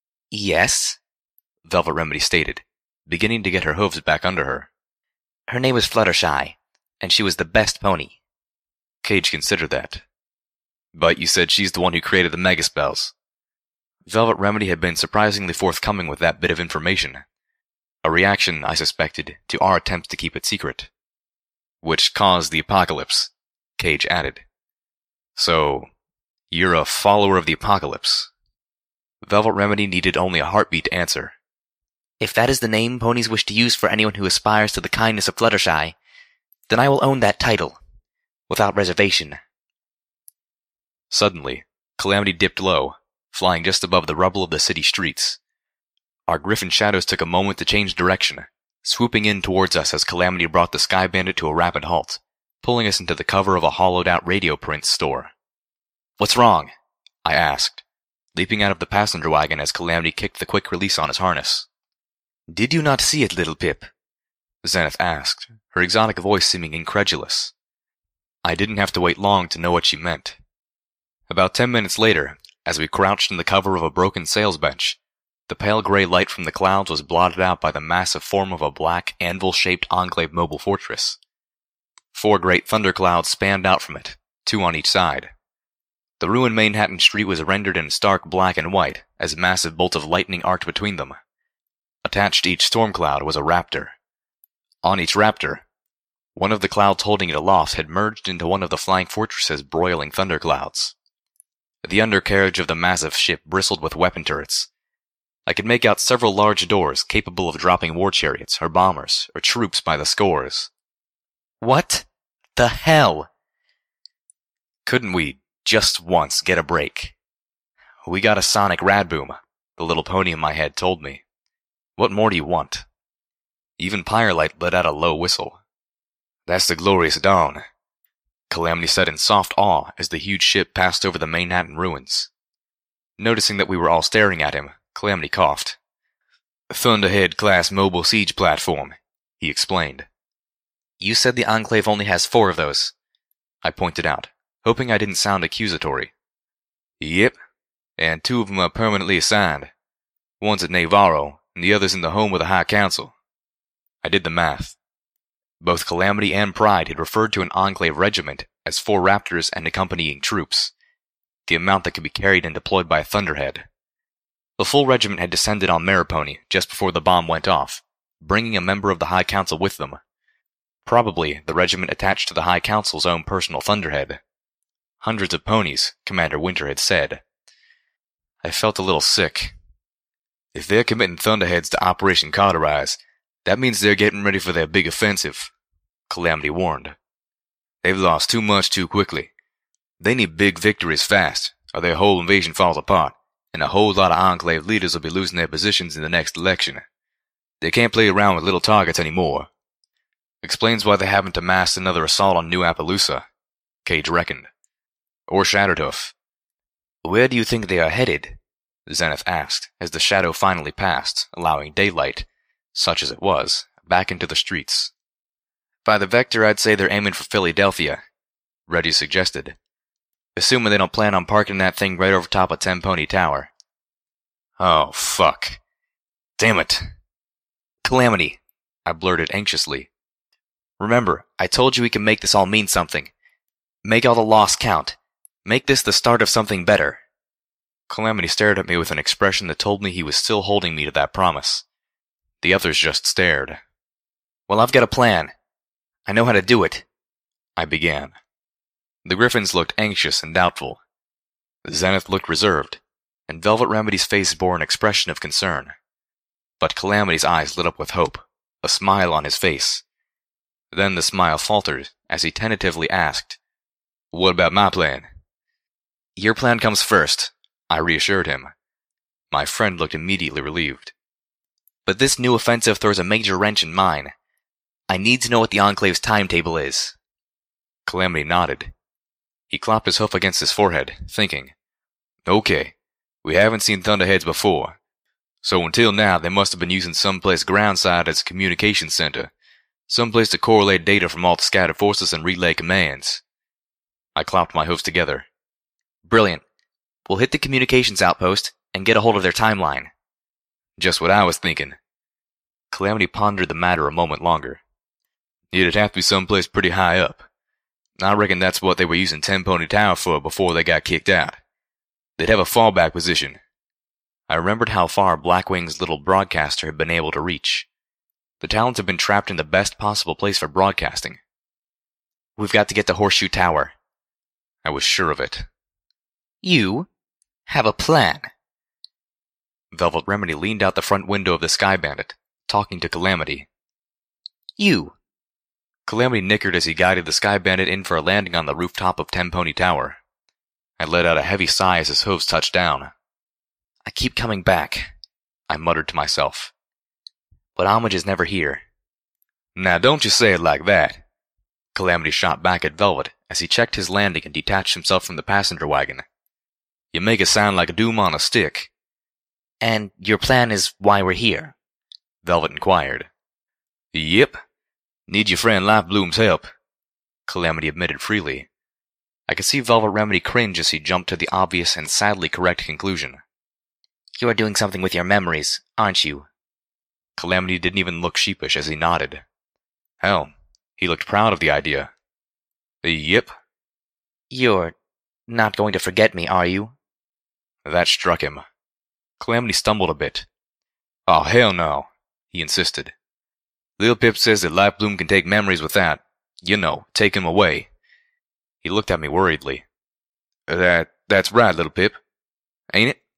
Yes, Velvet Remedy stated, beginning to get her hooves back under her. Her name was Fluttershy, and she was the best pony. Cage considered that. But you said she's the one who created the Megaspells. Velvet Remedy had been surprisingly forthcoming with that bit of information. A reaction, I suspected, to our attempts to keep it secret. Which caused the apocalypse, Cage added. So, you're a follower of the apocalypse. Velvet Remedy needed only a heartbeat to answer. If that is the name ponies wish to use for anyone who aspires to the kindness of Fluttershy, then I will own that title, without reservation. Suddenly, Calamity dipped low, flying just above the rubble of the city streets. Our griffin shadows took a moment to change direction, swooping in towards us as Calamity brought the Sky Bandit to a rapid halt, pulling us into the cover of a hollowed-out radio print store. "What's wrong?" I asked, leaping out of the passenger wagon as Calamity kicked the quick release on his harness. "Did you not see it, little Pip?" Zenith asked, her exotic voice seeming incredulous. I didn't have to wait long to know what she meant. About 10 minutes later, as we crouched in the cover of a broken sales bench, the pale gray light from the clouds was blotted out by the massive form of a black, anvil-shaped Enclave mobile fortress. 4 great thunderclouds spanned out from it, 2 on each side. The ruined Manhattan street was rendered in stark black and white, as massive bolts of lightning arced between them. Attached to each storm cloud was a raptor. On each raptor, one of the clouds holding it aloft had merged into one of the flying fortress's broiling thunderclouds. The undercarriage of the massive ship bristled with weapon turrets. I could make out several large doors capable of dropping war chariots, or bombers, or troops by the scores. What the hell? Couldn't we, just once, get a break? We got a sonic radboom, the little pony in my head told me. What more do you want? Even Pyrelight let out a low whistle. That's the glorious dawn, Calamity said in soft awe as the huge ship passed over the Manhattan ruins. Noticing that we were all staring at him, Calamity coughed. Thunderhead-class mobile siege platform, he explained. You said the Enclave only has 4 of those, I pointed out, hoping I didn't sound accusatory. Yep, and 2 of them are permanently assigned. One's at Navarro, and the other's in the home of the High Council. I did the math. Both Calamity and Pride had referred to an Enclave regiment as 4 Raptors and accompanying troops, the amount that could be carried and deployed by a Thunderhead. The full regiment had descended on Maripony just before the bomb went off, bringing a member of the High Council with them. Probably the regiment attached to the High Council's own personal Thunderhead. Hundreds of ponies, Commander Winter had said. I felt a little sick. If they're committing Thunderheads to Operation Cauterize, that means they're getting ready for their big offensive, Calamity warned. They've lost too much too quickly. They need big victories fast, or their whole invasion falls apart, and a whole lot of Enclave leaders will be losing their positions in the next election. They can't play around with little targets anymore. Explains why they haven't amassed another assault on New Appaloosa, Cage reckoned. Or Shatterhoof. Where do you think they are headed? Zenith asked, as the shadow finally passed, allowing daylight, such as it was, back into the streets. By the vector, I'd say they're aiming for Philadelphia, Reggie suggested. Assuming they don't plan on parking that thing right over top of Ten Pony Tower. Oh, fuck. Damn it. Calamity, I blurted anxiously. Remember, I told you we can make this all mean something. Make all the loss count. Make this the start of something better. Calamity stared at me with an expression that told me he was still holding me to that promise. The others just stared. Well, I've got a plan. I know how to do it, I began. The Griffins looked anxious and doubtful. Zenith looked reserved, and Velvet Remedy's face bore an expression of concern. But Calamity's eyes lit up with hope, a smile on his face. Then the smile faltered as he tentatively asked, "What about my plan?" "Your plan comes first," I reassured him. My friend looked immediately relieved. "But this new offensive throws a major wrench in mine. I need to know what the Enclave's timetable is." Calamity nodded. He clapped his hoof against his forehead, thinking, "Okay, we haven't seen Thunderheads before. So until now, they must have been using someplace groundside as a communications center, someplace to correlate data from all the scattered forces and relay commands." I clapped my hoofs together. "Brilliant. We'll hit the communications outpost and get a hold of their timeline." "Just what I was thinking." Calamity pondered the matter a moment longer. "It'd have to be someplace pretty high up. I reckon that's what they were using Ten Pony Tower for before they got kicked out. They'd have a fallback position. I remembered how far Blackwing's little broadcaster had been able to reach. The Talons had been trapped in the best possible place for broadcasting. We've got to get to Horseshoe Tower. I was sure of it. You have a plan. Velvet Remedy leaned out the front window of the Sky Bandit, talking to Calamity. You. Calamity nickered as he guided the Sky Bandit in for a landing on the rooftop of Tempony Tower. I let out a heavy sigh as his hooves touched down. I keep coming back, I muttered to myself. But Homage is never here. Now don't you say it like that. Calamity shot back at Velvet as he checked his landing and detached himself from the passenger wagon. You make it sound like a doom on a stick. And your plan is why we're here? Velvet inquired. Yep. Need your friend Lifebloom's help, Calamity admitted freely. I could see Velvet Remedy cringe as he jumped to the obvious and sadly correct conclusion. You are doing something with your memories, aren't you? Calamity didn't even look sheepish as he nodded. Hell, he looked proud of the idea. Yep. You're not going to forget me, are you? That struck him. Calamity stumbled a bit. Oh, hell no, he insisted. Lil Pip says that Lifebloom can take memories without, take him away. He looked at me worriedly. That's right, Little Pip. Ain't it?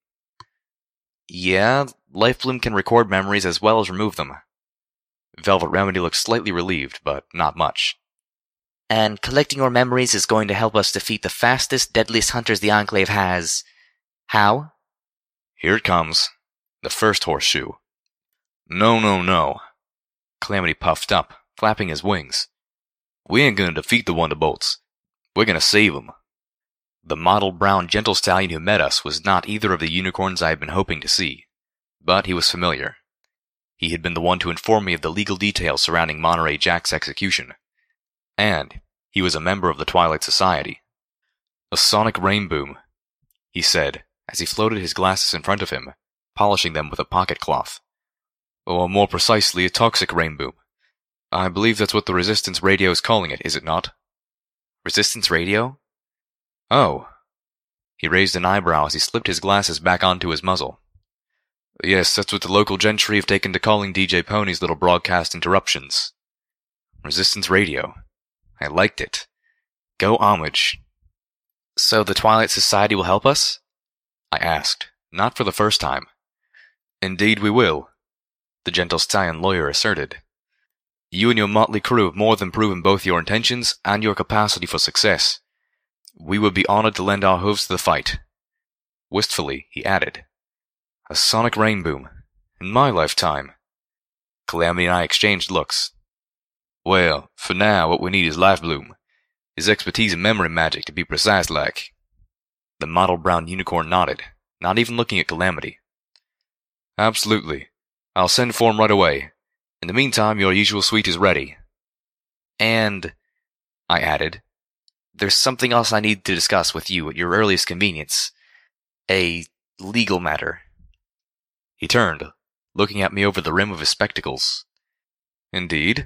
Yeah, Lifebloom can record memories as well as remove them. Velvet Remedy looked slightly relieved, but not much. And collecting your memories is going to help us defeat the fastest, deadliest hunters the Enclave has. How? Here it comes. The first horseshoe. No. Calamity puffed up, flapping his wings. We ain't gonna defeat the Wonderbolts. We're gonna save them. The mottled brown gentle stallion who met us was not either of the unicorns I had been hoping to see, but he was familiar. He had been the one to inform me of the legal details surrounding Monterey Jack's execution, and he was a member of the Twilight Society. A sonic rainboom, he said, as he floated his glasses in front of him, polishing them with a pocket cloth. Or more precisely, a toxic rainboom. I believe that's what the Resistance radio is calling it, is it not? Resistance radio? Oh. He raised an eyebrow as he slipped his glasses back onto his muzzle. Yes, that's what the local gentry have taken to calling DJ Pony's little broadcast interruptions. Resistance radio. I liked it. Go Homage. So the Twilight Society will help us? I asked, not for the first time. Indeed we will, the gentle stallion lawyer asserted. You and your motley crew have more than proven both your intentions and your capacity for success. We would be honored to lend our hooves to the fight. Wistfully, he added, A sonic rainboom. In my lifetime. Calamity and I exchanged looks. Well, for now, what we need is Lifebloom. His expertise in memory magic, to be precise like. The mottled brown unicorn nodded, not even looking at Calamity. Absolutely. I'll send for him right away. In the meantime, your usual suite is ready. And, I added, there's something else I need to discuss with you at your earliest convenience. A legal matter. He turned, looking at me over the rim of his spectacles. Indeed?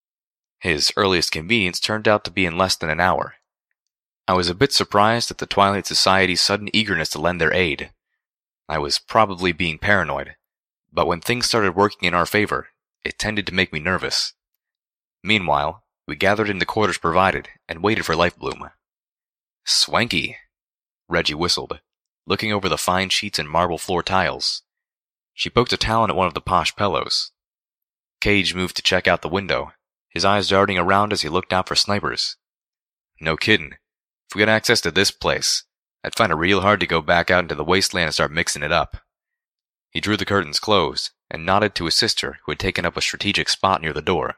His earliest convenience turned out to be in less than an hour. I was a bit surprised at the Twilight Society's sudden eagerness to lend their aid. I was probably being paranoid, but when things started working in our favor, it tended to make me nervous. Meanwhile, we gathered in the quarters provided and waited for Lifebloom. Swanky, Reggie whistled, looking over the fine sheets and marble floor tiles. She poked a talon at one of the posh pillows. Cage moved to check out the window, his eyes darting around as he looked out for snipers. No kiddin'. If we got access to this place, I'd find it real hard to go back out into the wasteland and start mixing it up. He drew the curtains closed and nodded to his sister, who had taken up a strategic spot near the door.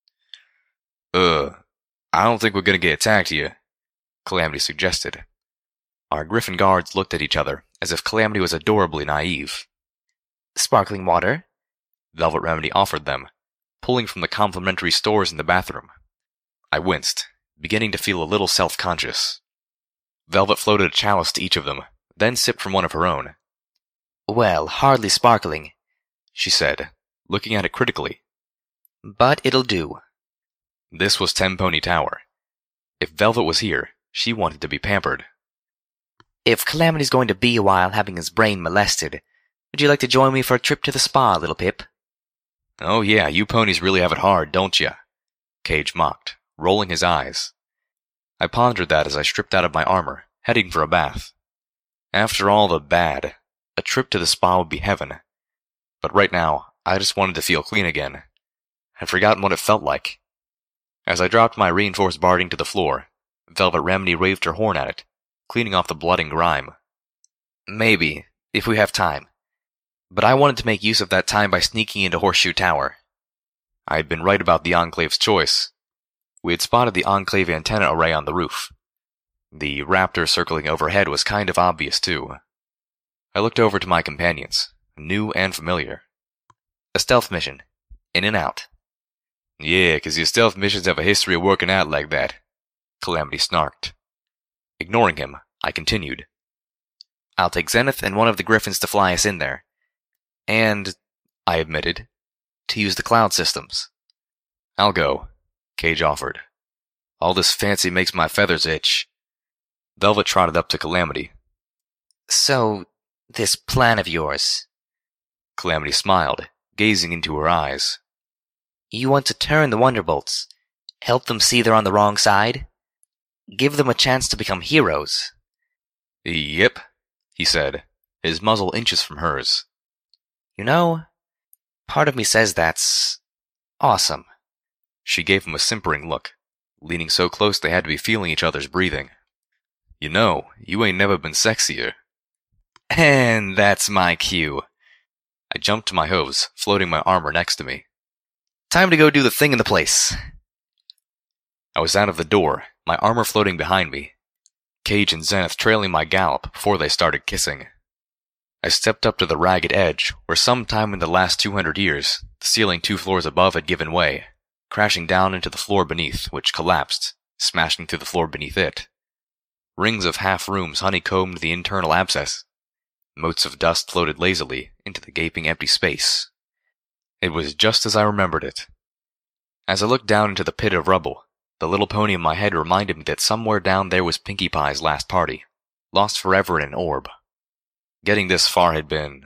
I don't think we're gonna get attacked here, Calamity suggested. Our Griffin guards looked at each other, as if Calamity was adorably naive. Sparkling water? Velvet Remedy offered them, pulling from the complimentary stores in the bathroom. I winced, beginning to feel a little self-conscious. Velvet floated a chalice to each of them, then sipped from one of her own. Well, hardly sparkling, she said, looking at it critically. But it'll do. This was Tempony Tower. If Velvet was here, she wanted to be pampered. If Calamity's going to be a while having his brain molested, Would you like to join me for a trip to the spa, little Pip? Oh yeah, you ponies really have it hard, don't ya? Cage mocked, rolling his eyes. I pondered that as I stripped out of my armor, heading for a bath. After all the bad, a trip to the spa would be heaven. But right now, I just wanted to feel clean again. I'd forgotten what it felt like. As I dropped my reinforced barding to the floor, Velvet Remedy waved her horn at it, cleaning off the blood and grime. Maybe, if we have time. But I wanted to make use of that time by sneaking into Horseshoe Tower. I had been right about the Enclave's choice. We had spotted the Enclave antenna array on the roof. The raptor circling overhead was kind of obvious, too. I looked over to my companions, new and familiar. A stealth mission. In and out. Yeah, 'cause your stealth missions have a history of working out like that, Calamity snarked. Ignoring him, I continued. I'll take Zenith and one of the Griffins to fly us in there. And, I admitted, to use the cloud systems. I'll go, Cage offered. All this fancy makes my feathers itch. Velvet trotted up to Calamity. So, this plan of yours. Calamity smiled, gazing into her eyes. You want to turn the Wonderbolts, help them see they're on the wrong side? Give them a chance to become heroes. Yep, he said, his muzzle inches from hers. You know, part of me says that's awesome. She gave him a simpering look, leaning so close they had to be feeling each other's breathing. You know, you ain't never been sexier. And that's my cue. I jumped to my hooves, floating my armor next to me. Time to go do the thing in the place. I was out of the door, my armor floating behind me, Cage and Zenith trailing my gallop before they started kissing. I stepped up to the ragged edge, where sometime in the last 200 years, the ceiling 2 floors above had given way, crashing down into the floor beneath, which collapsed, smashing through the floor beneath it. Rings of half-rooms honeycombed the internal abscess. Motes of dust floated lazily into the gaping empty space. It was just as I remembered it. As I looked down into the pit of rubble, the little pony in my head reminded me that somewhere down there was Pinkie Pie's last party, lost forever in an orb. Getting this far had been...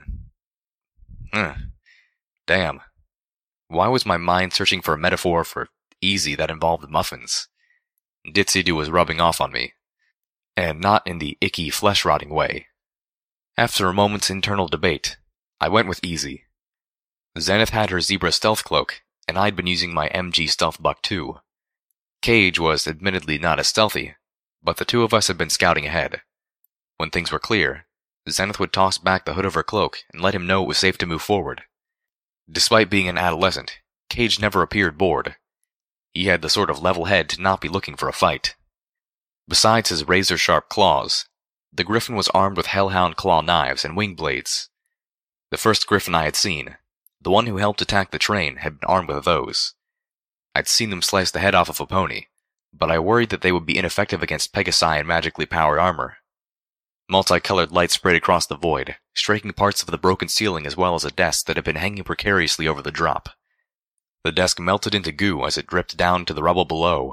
Damn. Why was my mind searching for a metaphor for easy that involved muffins? Ditzy-Doo was rubbing off on me, and not in the icky, flesh-rotting way. After a moment's internal debate, I went with easy. Zenith had her zebra stealth cloak, and I'd been using my MG stealth buck too. Cage was admittedly not as stealthy, but the two of us had been scouting ahead. When things were clear, Zenith would toss back the hood of her cloak and let him know it was safe to move forward. Despite being an adolescent, Cage never appeared bored. He had the sort of level head to not be looking for a fight. Besides his razor-sharp claws, the Griffin was armed with hellhound claw knives and wing blades. The first Griffin I had seen, the one who helped attack the train, had been armed with those. I'd seen them slice the head off of a pony, but I worried that they would be ineffective against Pegasi and magically powered armor. Multicolored light sprayed across the void, striking parts of the broken ceiling as well as a desk that had been hanging precariously over the drop. The desk melted into goo as it dripped down to the rubble below.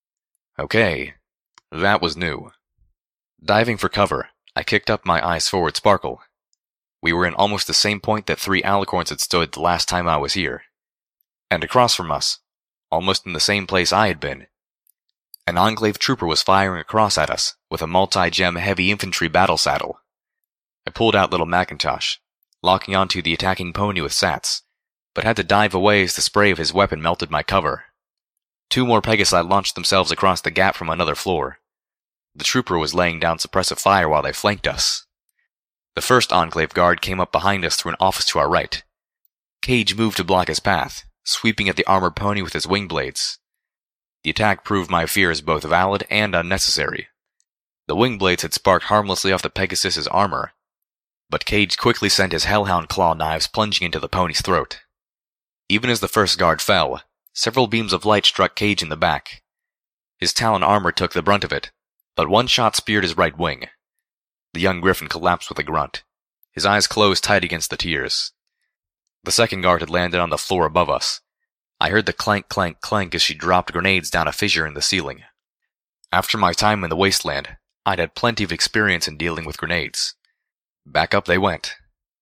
Okay, that was new. Diving for cover, I kicked up my eyes forward sparkle. We were in almost the same point that 3 alicorns had stood the last time I was here. And across from us, almost in the same place I had been, an Enclave trooper was firing across at us with a multi-gem heavy infantry battle saddle. I pulled out little Macintosh, locking onto the attacking pony with sats, but had to dive away as the spray of his weapon melted my cover. 2 more Pegasi launched themselves across the gap from another floor. The trooper was laying down suppressive fire while they flanked us. The first Enclave guard came up behind us through an office to our right. Cage moved to block his path, sweeping at the armored pony with his wing blades. The attack proved my fears both valid and unnecessary. The wing blades had sparked harmlessly off the Pegasus's armor, but Cage quickly sent his hellhound claw knives plunging into the pony's throat. Even as the first guard fell, several beams of light struck Cage in the back. His Talon armor took the brunt of it, but one shot speared his right wing. The young Griffin collapsed with a grunt, his eyes closed tight against the tears. The second guard had landed on the floor above us. I heard the clank, clank, clank as she dropped grenades down a fissure in the ceiling. After my time in the wasteland, I'd had plenty of experience in dealing with grenades. Back up they went.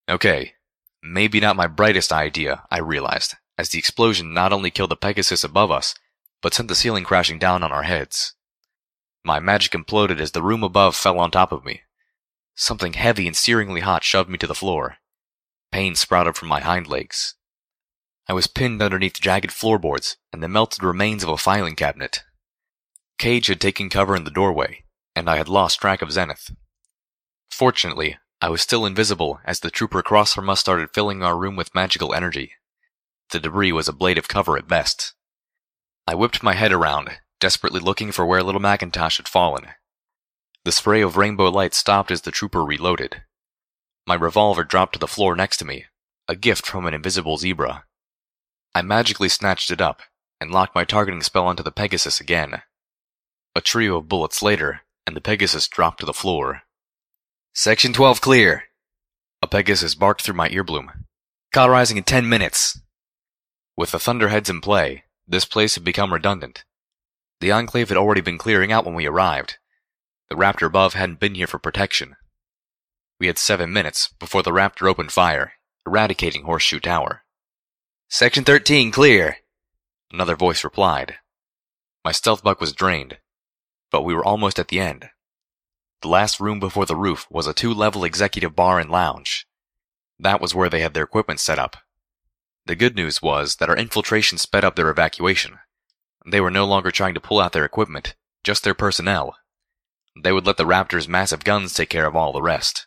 Okay, maybe not my brightest idea, I realized, as the explosion not only killed the Pegasus above us, but sent the ceiling crashing down on our heads. My magic imploded as the room above fell on top of me. Something heavy and searingly hot shoved me to the floor. Pain sprouted from my hind legs. I was pinned underneath jagged floorboards and the melted remains of a filing cabinet. Cage had taken cover in the doorway, and I had lost track of Zenith. Fortunately, I was still invisible as the trooper across from us started filling our room with magical energy. The debris was a blade of cover at best. I whipped my head around, desperately looking for where little Macintosh had fallen. The spray of rainbow light stopped as the trooper reloaded. My revolver dropped to the floor next to me, a gift from an invisible zebra. I magically snatched it up and locked my targeting spell onto the Pegasus again. A trio of bullets later, and the Pegasus dropped to the floor. Section 12 clear! A Pegasus barked through my earbloom. Cauterizing in 10 minutes! With the Thunderheads in play, this place had become redundant. The Enclave had already been clearing out when we arrived. The Raptor above hadn't been here for protection. We had 7 minutes before the Raptor opened fire, eradicating Horseshoe Tower. Section 13 clear! Another voice replied. My stealth buck was drained, but we were almost at the end. The last room before the roof was a 2-level executive bar and lounge. That was where they had their equipment set up. The good news was that our infiltration sped up their evacuation. They were no longer trying to pull out their equipment, just their personnel. They would let the Raptor's massive guns take care of all the rest.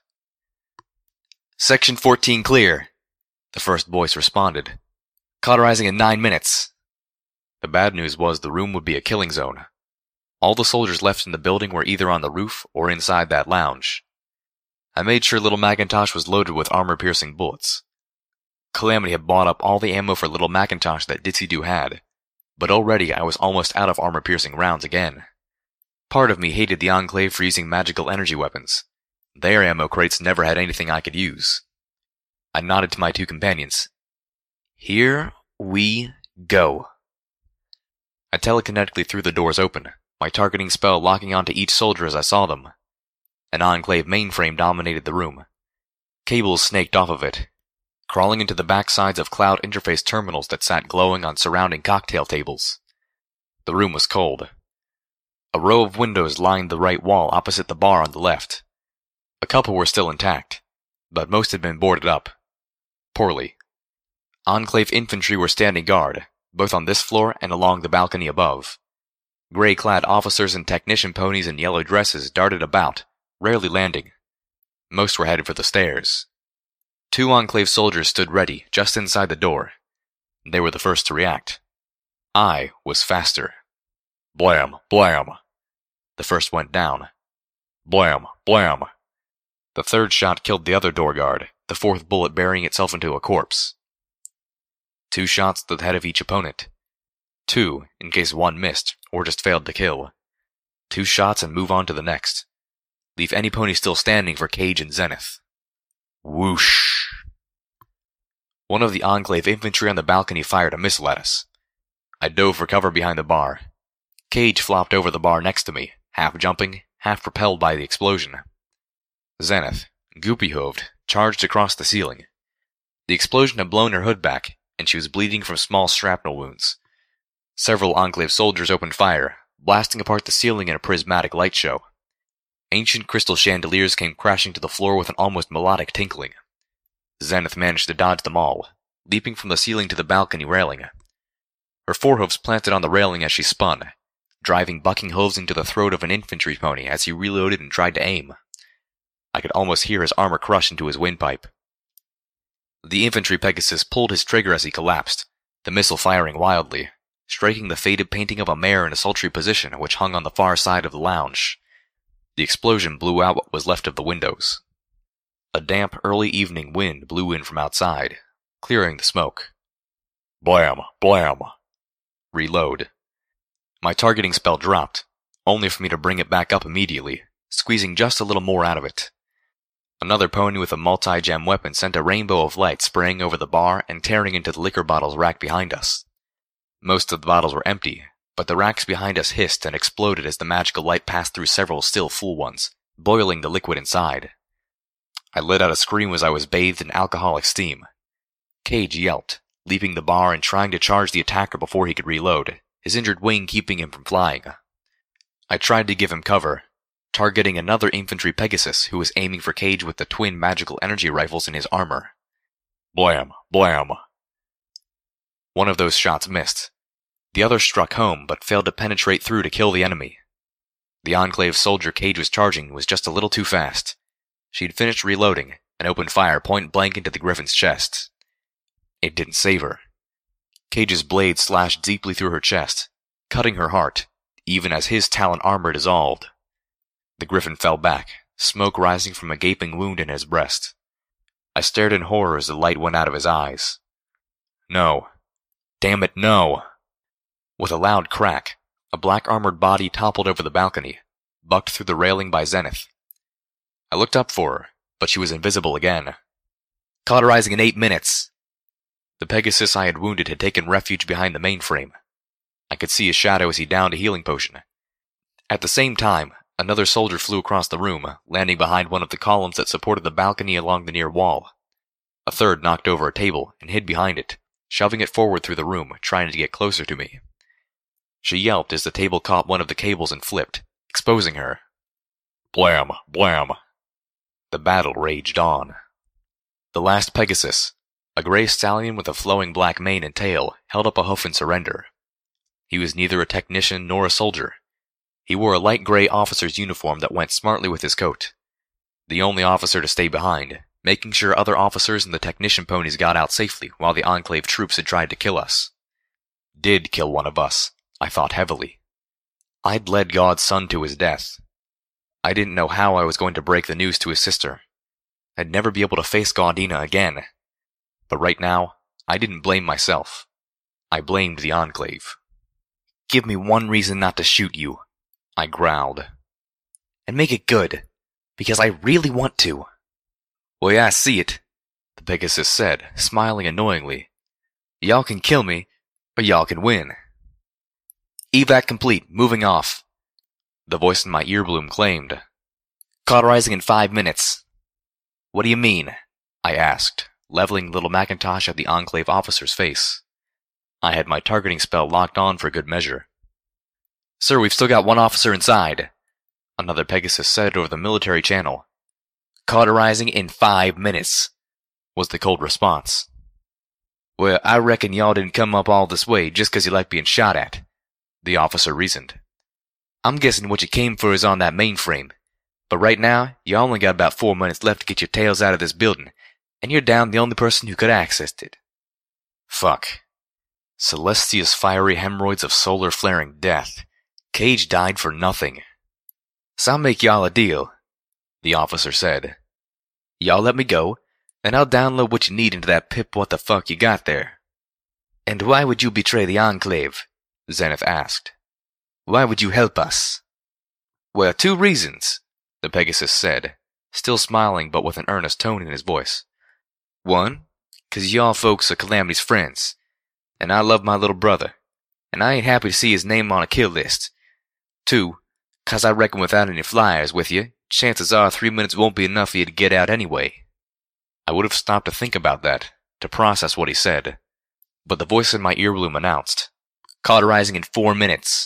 Section 14 clear, the first voice responded. Cauterizing in 9 minutes. The bad news was the room would be a killing zone. All the soldiers left in the building were either on the roof or inside that lounge. I made sure little Macintosh was loaded with armor-piercing bullets. Calamity had bought up all the ammo for little Macintosh that Ditsy-Doo had, but already I was almost out of armor-piercing rounds again. Part of me hated the Enclave for using magical energy weapons. Their ammo crates never had anything I could use. I nodded to my two companions. Here we go. I telekinetically threw the doors open, my targeting spell locking onto each soldier as I saw them. An Enclave mainframe dominated the room. Cables snaked off of it, crawling into the backsides of cloud interface terminals that sat glowing on surrounding cocktail tables. The room was cold. A row of windows lined the right wall opposite the bar on the left. A couple were still intact, but most had been boarded up. Poorly. Enclave infantry were standing guard, both on this floor and along the balcony above. Gray-clad officers and technician ponies in yellow dresses darted about, rarely landing. Most were headed for the stairs. 2 Enclave soldiers stood ready, just inside the door. They were the first to react. I was faster. Blam, blam. The first went down. Blam, blam. The third shot killed the other door guard, the fourth bullet burying itself into a corpse. 2 shots to the head of each opponent. 2, in case one missed, or just failed to kill. 2 shots and move on to the next. Leave any pony still standing for Cage and Zenith. Whoosh! One of the Enclave infantry on the balcony fired a missile at us. I dove for cover behind the bar. Cage flopped over the bar next to me, half jumping, half propelled by the explosion. Zenith, goopy-hooved, charged across the ceiling. The explosion had blown her hood back, and she was bleeding from small shrapnel wounds. Several Enclave soldiers opened fire, blasting apart the ceiling in a prismatic light show. Ancient crystal chandeliers came crashing to the floor with an almost melodic tinkling. Zenith managed to dodge them all, leaping from the ceiling to the balcony railing. Her forehoofs planted on the railing as she spun, driving bucking hooves into the throat of an infantry pony as he reloaded and tried to aim. I could almost hear his armor crush into his windpipe. The infantry Pegasus pulled his trigger as he collapsed, the missile firing wildly, striking the faded painting of a mare in a sultry position which hung on the far side of the lounge. The explosion blew out what was left of the windows. A damp early evening wind blew in from outside, clearing the smoke. Blam, blam. Reload. My targeting spell dropped, only for me to bring it back up immediately, squeezing just a little more out of it. Another pony with a multi-gem weapon sent a rainbow of light spraying over the bar and tearing into the liquor bottles rack behind us. Most of the bottles were empty, but the racks behind us hissed and exploded as the magical light passed through several still full ones, boiling the liquid inside. I let out a scream as I was bathed in alcoholic steam. Cage yelped, leaping the bar and trying to charge the attacker before he could reload, his injured wing keeping him from flying. I tried to give him cover, targeting another infantry Pegasus who was aiming for Cage with the twin magical energy rifles in his armor. Blam! Blam! One of those shots missed. The other struck home, but failed to penetrate through to kill the enemy. The Enclave soldier Cage was charging was just a little too fast. She'd finished reloading and opened fire point blank into the Griffin's chest. It didn't save her. Cage's blade slashed deeply through her chest, cutting her heart, even as his Talon armor dissolved. The Griffin fell back, smoke rising from a gaping wound in his breast. I stared in horror as the light went out of his eyes. No. Damn it, no! With a loud crack, a black-armored body toppled over the balcony, bucked through the railing by Zenith. I looked up for her, but she was invisible again. Cauterizing in 8 minutes! The Pegasus I had wounded had taken refuge behind the mainframe. I could see his shadow as he downed a healing potion. At the same time, another soldier flew across the room, landing behind one of the columns that supported the balcony along the near wall. A third knocked over a table and hid behind it, shoving it forward through the room, trying to get closer to me. She yelped as the table caught one of the cables and flipped, exposing her. Blam! Blam! The battle raged on. The last Pegasus, a gray stallion with a flowing black mane and tail, held up a hoof in surrender. He was neither a technician nor a soldier. He wore a light gray officer's uniform that went smartly with his coat. The only officer to stay behind, making sure other officers and the technician ponies got out safely while the Enclave troops had tried to kill us. Did kill one of us, I thought heavily. I'd led God's son to his death. I didn't know how I was going to break the news to his sister. I'd never be able to face Gaudina again. But right now, I didn't blame myself. I blamed the Enclave. Give me one reason not to shoot you, I growled. And make it good, because I really want to. Well, yeah, I see it, the Pegasus said, smiling annoyingly. Y'all can kill me, or y'all can win. Evac complete, moving off, the voice in my earbloom claimed. Cauterizing in 5 minutes. What do you mean? I asked, leveling little Macintosh at the Enclave officer's face. I had my targeting spell locked on for good measure. Sir, we've still got one officer inside, another Pegasus said over the military channel. Cauterizing in 5 minutes, was the cold response. Well, I reckon y'all didn't come up all this way just 'cause you like being shot at, the officer reasoned. I'm guessing what you came for is on that mainframe, but right now, you only got about 4 minutes left to get your tails out of this building, and you're down the only person who could access it. Fuck. Celestia's fiery hemorrhoids of solar flaring death. Cage died for nothing. So I'll make y'all a deal, the officer said. Y'all let me go, and I'll download what you need into that pip what the fuck you got there. And why would you betray the Enclave? Zenith asked. Why would you help us? Well, 2 reasons, the Pegasus said, still smiling but with an earnest tone in his voice. 1, 'cause y'all folks are Calamity's friends, and I love my little brother, and I ain't happy to see his name on a kill list. 2, 'cause I reckon without any flyers with you, chances are 3 minutes won't be enough for you to get out anyway. I would have stopped to think about that, to process what he said, but the voice in my earbloom announced, Cauterizing in 4 minutes.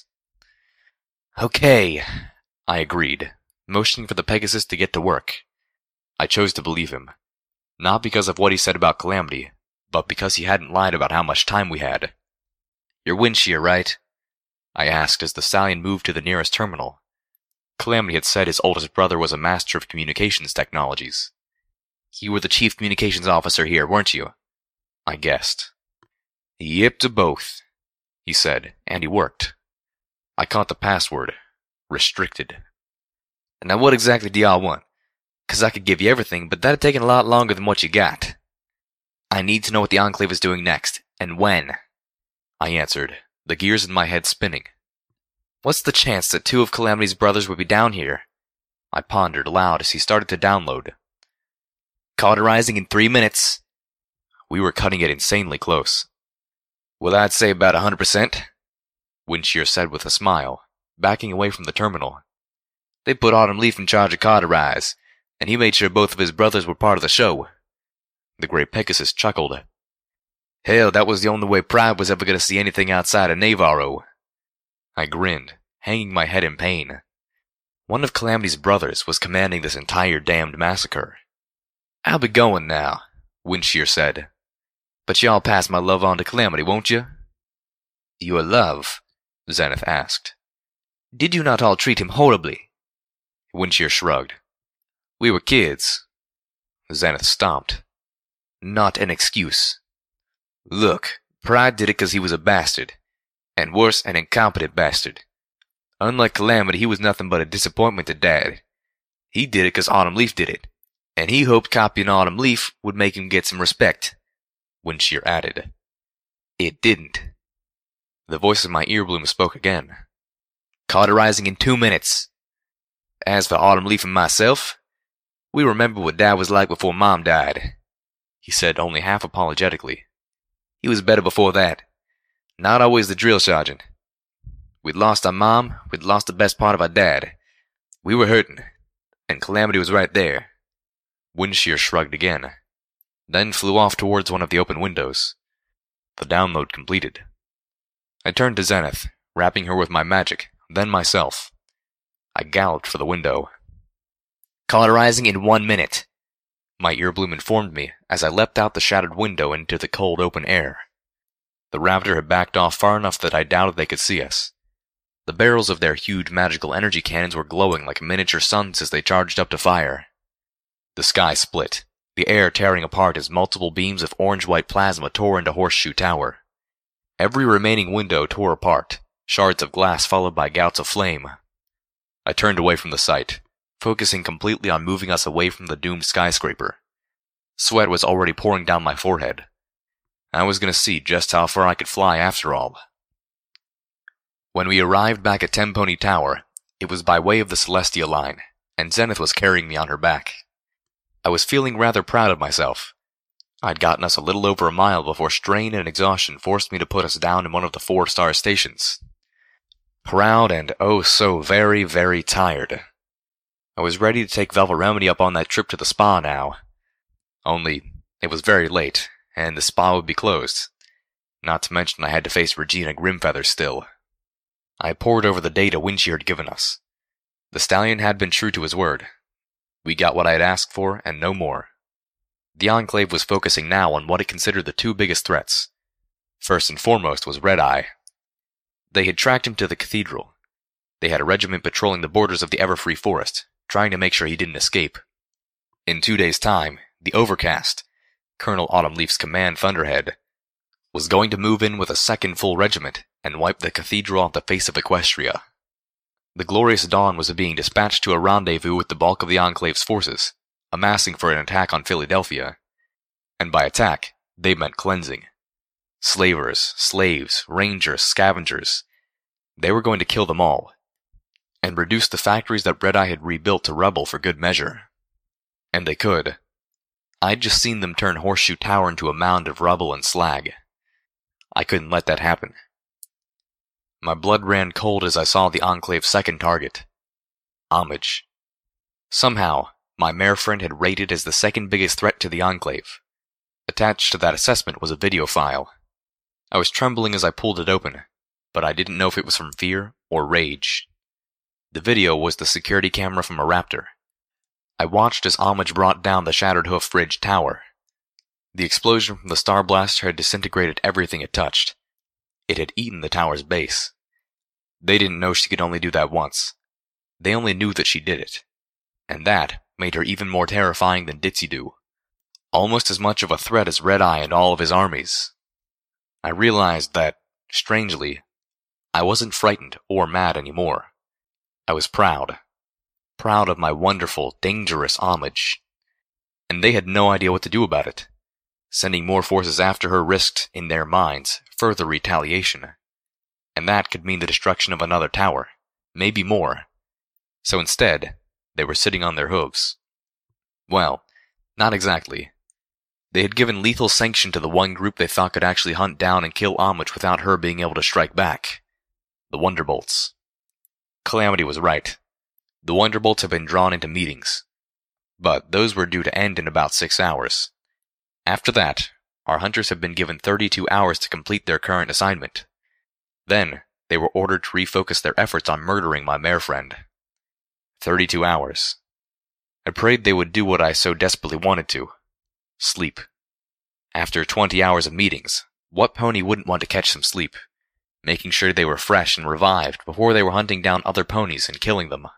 Okay, I agreed, motioning for the Pegasus to get to work. I chose to believe him, not because of what he said about Calamity, but because he hadn't lied about how much time we had. You're Windshear, right? I asked as the stallion moved to the nearest terminal. Calamity had said his oldest brother was a master of communications technologies. You were the chief communications officer here, weren't you? I guessed. Yep to both, he said, and he worked. I caught the password. Restricted. Now what exactly do y'all want? 'Cause I could give you everything, but that'd taken a lot longer than what you got. I need to know what the Enclave is doing next, and when. I answered, the gears in my head spinning. What's the chance that 2 of Calamity's brothers would be down here? I pondered aloud as he started to download. Cauterizing in 3 minutes. We were cutting it insanely close. Well, I'd say about 100%, Windshear said with a smile, backing away from the terminal. They put Autumn Leaf in charge of Cauterize, and he made sure both of his brothers were part of the show. The Grey Pegasus chuckled. Hell, that was the only way Pride was ever going to see anything outside of Navarro. I grinned, hanging my head in pain. One of Calamity's brothers was commanding this entire damned massacre. I'll be going now, Windshear said. But y'all pass my love on to Calamity, won't you? Your love? Zenith asked. Did you not all treat him horribly? Windshear shrugged. We were kids. Zenith stomped. Not an excuse. Look, Pride did it because he was a bastard. And worse, an incompetent bastard. Unlike Calamity, he was nothing but a disappointment to Dad. He did it because Autumn Leaf did it. And he hoped copying Autumn Leaf would make him get some respect. Windshear added. It didn't. The voice of my earbloom spoke again. Cauterizing in 2 minutes. As for Autumn Leaf and myself, we remember what Dad was like before Mom died, he said only half apologetically. He was better before that. Not always the drill sergeant. We'd lost our mom, we'd lost the best part of our dad. We were hurting, and Calamity was right there. Windshear shrugged again, then flew off towards one of the open windows. The download completed. I turned to Zenith, wrapping her with my magic, then myself. I galloped for the window. Cauterizing in 1 minute, my earbloom informed me as I leapt out the shattered window into the cold open air. The raptor had backed off far enough that I doubted they could see us. The barrels of their huge magical energy cannons were glowing like miniature suns as they charged up to fire. The sky split, the air tearing apart as multiple beams of orange-white plasma tore into Horseshoe Tower. Every remaining window tore apart, shards of glass followed by gouts of flame. I turned away from the sight, focusing completely on moving us away from the doomed skyscraper. Sweat was already pouring down my forehead. I was going to see just how far I could fly after all. When we arrived back at Tempony Tower, it was by way of the Celestia line, and Zenith was carrying me on her back. I was feeling rather proud of myself. I'd gotten us a little over a mile before strain and exhaustion forced me to put us down in one of the 4-star stations. Proud and oh so very, very tired. I was ready to take Velvet Remedy up on that trip to the spa now. Only, it was very late, and the spa would be closed. Not to mention I had to face Regina Grimfeather still. I pored over the data Windshear had given us. The stallion had been true to his word. We got what I had asked for, and no more. The Enclave was focusing now on what it considered the 2 biggest threats. First and foremost was Red Eye. They had tracked him to the cathedral. They had a regiment patrolling the borders of the Everfree Forest, trying to make sure he didn't escape. In 2 days' time, the Overcast, Colonel Autumn Leaf's command thunderhead, was going to move in with a 2nd full regiment and wipe the cathedral off the face of Equestria. The Glorious Dawn was being dispatched to a rendezvous with the bulk of the Enclave's forces, amassing for an attack on Philadelphia. And by attack, they meant cleansing. Slavers, slaves, rangers, scavengers. They were going to kill them all, and reduce the factories that Red Eye had rebuilt to rubble for good measure. And they could. I'd just seen them turn Horseshoe Tower into a mound of rubble and slag. I couldn't let that happen. My blood ran cold as I saw the Enclave's 2nd target. Homage. Somehow, my mare friend had rated as the 2nd biggest threat to the Enclave. Attached to that assessment was a video file. I was trembling as I pulled it open, but I didn't know if it was from fear or rage. The video was the security camera from a raptor. I watched as Homage brought down the shattered hoof bridge tower. The explosion from the Star Blaster had disintegrated everything it touched. It had eaten the tower's base. They didn't know she could only do that once. They only knew that she did it. And that made her even more terrifying than Ditzy-Do. Almost as much of a threat as Red Eye and all of his armies. I realized that, strangely, I wasn't frightened or mad anymore. I was proud. Proud of my wonderful, dangerous Homage. And they had no idea what to do about it. Sending more forces after her risked, in their minds, further retaliation. And that could mean the destruction of another tower, maybe more. So instead, they were sitting on their hooves. Well, not exactly. They had given lethal sanction to the one group they thought could actually hunt down and kill Homage without her being able to strike back. The Wonderbolts. Calamity was right. The Wonderbolts had been drawn into meetings. but those were due to end in about 6 hours. After that, our hunters have been given 32 hours to complete their current assignment. Then, they were ordered to refocus their efforts on murdering my mare friend. 32 hours. I prayed they would do what I so desperately wanted to. Sleep. After 20 hours of meetings, what pony wouldn't want to catch some sleep, making sure they were fresh and revived before they were hunting down other ponies and killing them?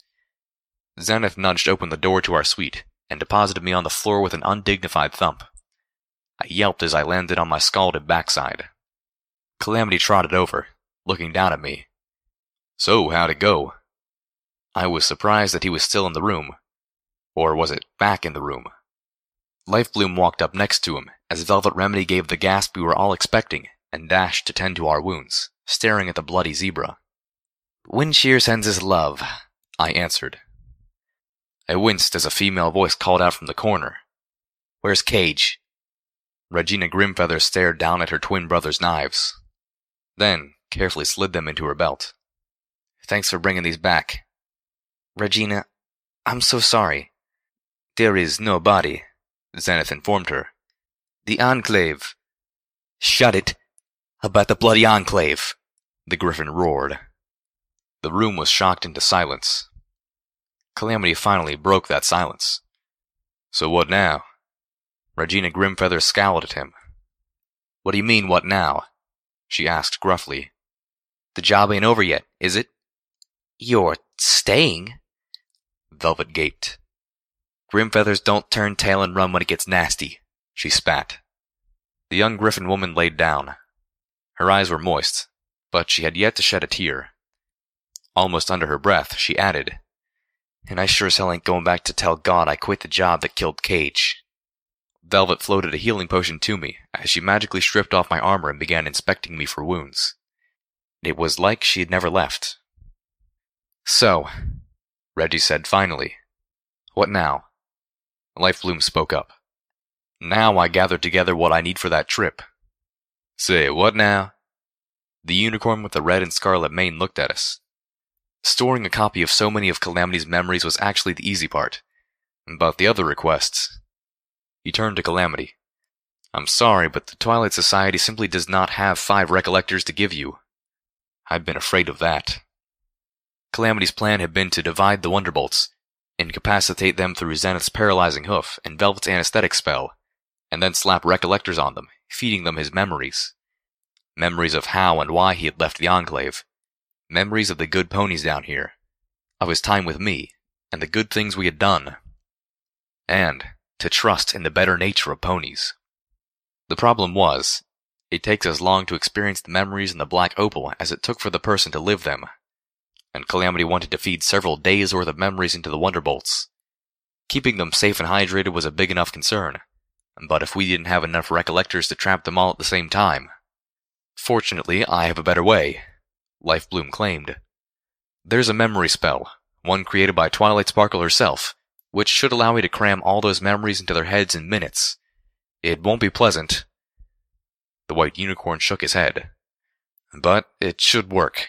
Zenith nudged open the door to our suite and deposited me on the floor with an undignified thump. I yelped as I landed on my scalded backside. Calamity trotted over, looking down at me. "So, how'd it go?" I was surprised that he was still in the room. Or was it back in the room? Lifebloom walked up next to him as Velvet Remedy gave the gasp we were all expecting and dashed to tend to our wounds, staring at the bloody zebra. "Windshear sends his love," I answered. I winced as a female voice called out from the corner. "Where's Cage?" Regina Grimfeather stared down at her twin brother's knives, then carefully slid them into her belt. "Thanks for bringing these back." "Regina, I'm so sorry." "There is no body," Zenith informed her. "The Enclave." "Shut it! About the bloody Enclave!" the Griffin roared. The room was shocked into silence. Calamity finally broke that silence. "So what now?" Regina Grimfeather scowled at him. "What do you mean, what now?" she asked gruffly. "The job ain't over yet, is it?" "You're staying?" Velvet gaped. "Grimfeathers don't turn tail and run when it gets nasty," she spat. The young Griffin woman laid down. Her eyes were moist, but she had yet to shed a tear. Almost under her breath, she added, "And I sure as hell ain't going back to tell God I quit the job that killed Cage." Velvet floated a healing potion to me as she magically stripped off my armor and began inspecting me for wounds. It was like she had never left. "So," Reggie said finally, "what now?" Lifebloom spoke up. "Now I gathered together what I need for that trip." "Say, what now?" The unicorn with the red and scarlet mane looked at us. Storing a copy of so many of Calamity's memories was actually the easy part, but the other requests... He turned to Calamity. "I'm sorry, but the Twilight Society simply does not have 5 recollectors to give you." I'd been afraid of that. Calamity's plan had been to divide the Wonderbolts, incapacitate them through Zenith's paralyzing hoof and Velvet's anesthetic spell, and then slap recollectors on them, feeding them his memories. Memories of how and why he had left the Enclave. Memories of the good ponies down here, of his time with me, and the good things we had done. And to trust in the better nature of ponies. The problem was, it takes as long to experience the memories in the Black Opal as it took for the person to live them. And Calamity wanted to feed several days' worth of memories into the Wonderbolts. Keeping them safe and hydrated was a big enough concern, but if we didn't have enough recollectors to trap them all at the same time... "Fortunately, I have a better way," Lifebloom claimed. "There's a memory spell, one created by Twilight Sparkle herself, which should allow me to cram all those memories into their heads in minutes. It won't be pleasant." The white unicorn shook his head. "But it should work."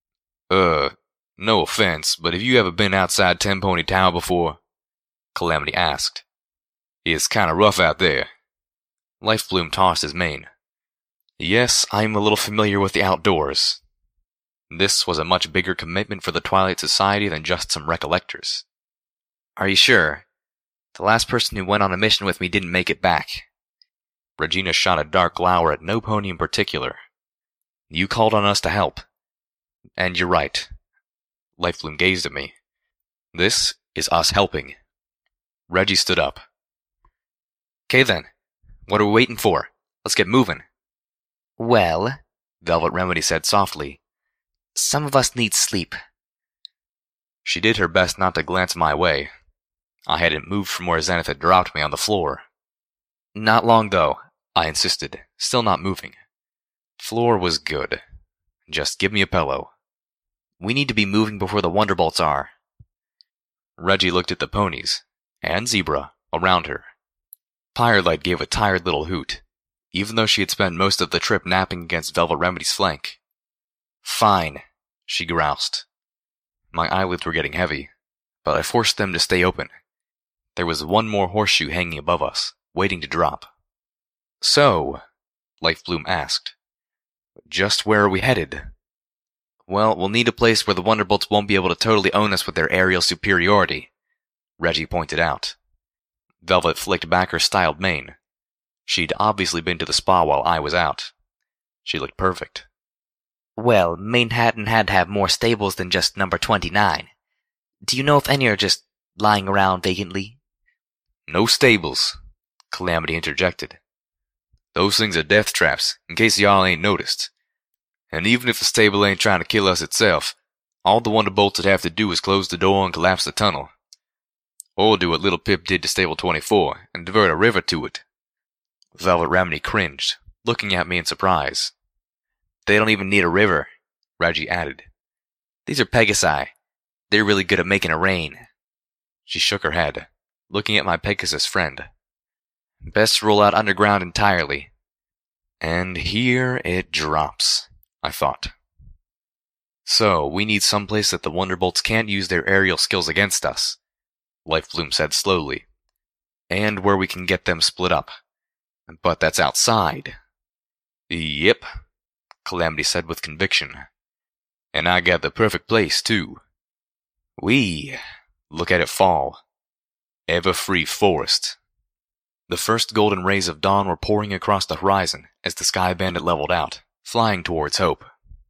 No offense, but have you ever been outside Ten Pony Tower before?" Calamity asked. "It's kinda rough out there." Lifebloom tossed his mane. "Yes, I'm a little familiar with the outdoors." This was a much bigger commitment for the Twilight Society than just some recollectors. "Are you sure? The last person who went on a mission with me didn't make it back." Regina shot a dark glower at no pony in particular. "You called on us to help. And you're right." Lifebloom gazed at me. "This is us helping." Reggie stood up. "'Kay then, what are we waiting for? Let's get moving." "Well," Velvet Remedy said softly, "some of us need sleep." She did her best not to glance my way. I hadn't moved from where Zenith had dropped me on the floor. "Not long, though," I insisted, still not moving. Floor was good. Just give me a pillow. "We need to be moving before the Wonderbolts are." Reggie looked at the ponies, and Zebra, around her. Firelight gave a tired little hoot, even though she had spent most of the trip napping against Velvet Remedy's flank. "Fine," she groused. My eyelids were getting heavy, but I forced them to stay open. There was one more horseshoe hanging above us, waiting to drop. So, Lifebloom asked, just where are we headed? Well, we'll need a place where the Wonderbolts won't be able to totally own us with their aerial superiority, Reggie pointed out. Velvet flicked back her styled mane. She'd obviously been to the spa while I was out. She looked perfect. Well, Manhattan had to have more stables than just number 29. Do you know if any are just lying around vacantly? No stables, Calamity interjected. Those things are death traps, in case y'all ain't noticed. And even if the stable ain't trying to kill us itself, all the Wonderbolts would have to do is close the door and collapse the tunnel. Or do what Little Pip did to Stable 24, and divert a river to it. Velvet Remedy cringed, looking at me in surprise. They don't even need a river, Reggie added. These are Pegasi. They're really good at making it rain. She shook her head, looking at my Pegasus friend. Best roll out underground entirely. And here it drops, I thought. So, we need someplace that the Wonderbolts can't use their aerial skills against us, Lifebloom said slowly. And where we can get them split up. But that's outside. Yep, Calamity said with conviction. And I got the perfect place, too. Look at it fall. Everfree Forest. The first golden rays of dawn were pouring across the horizon as the Sky Bandit leveled out, flying towards Hope.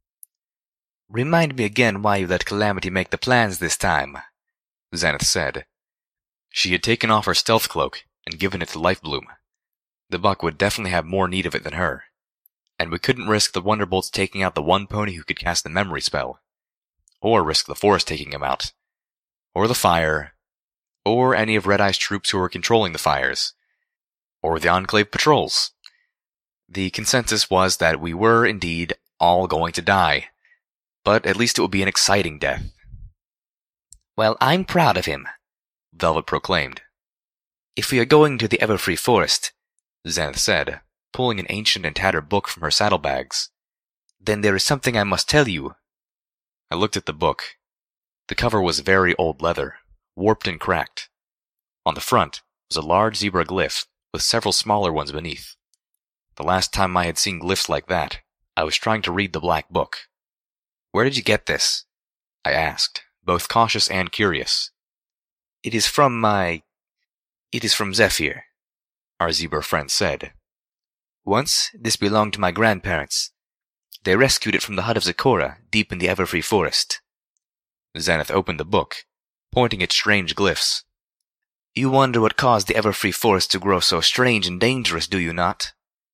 Remind me again why you let Calamity make the plans this time, Zenith said. She had taken off her stealth cloak and given it to Lifebloom. The buck would definitely have more need of it than her, and we couldn't risk the Wonderbolts taking out the one pony who could cast the memory spell, or risk the forest taking him out, or the fire, or any of Red Eye's troops who were controlling the fires, or the Enclave patrols. The consensus was that we were, indeed, all going to die, but at least it would be an exciting death. Well, I'm proud of him, Velvet proclaimed. If we are going to the Everfree Forest, Zenith said, pulling an ancient and tattered book from her saddlebags, then there is something I must tell you. I looked at the book. The cover was very old leather, warped and cracked. On the front was a large zebra glyph, with several smaller ones beneath. The last time I had seen glyphs like that, I was trying to read the black book. Where did you get this? I asked, both cautious and curious. It is from Zephyr, our zebra friend said. Once, this belonged to my grandparents. They rescued it from the hut of Zecora, deep in the Everfree Forest. Zenith opened the book, pointing at strange glyphs. You wonder what caused the Everfree Forest to grow so strange and dangerous, do you not?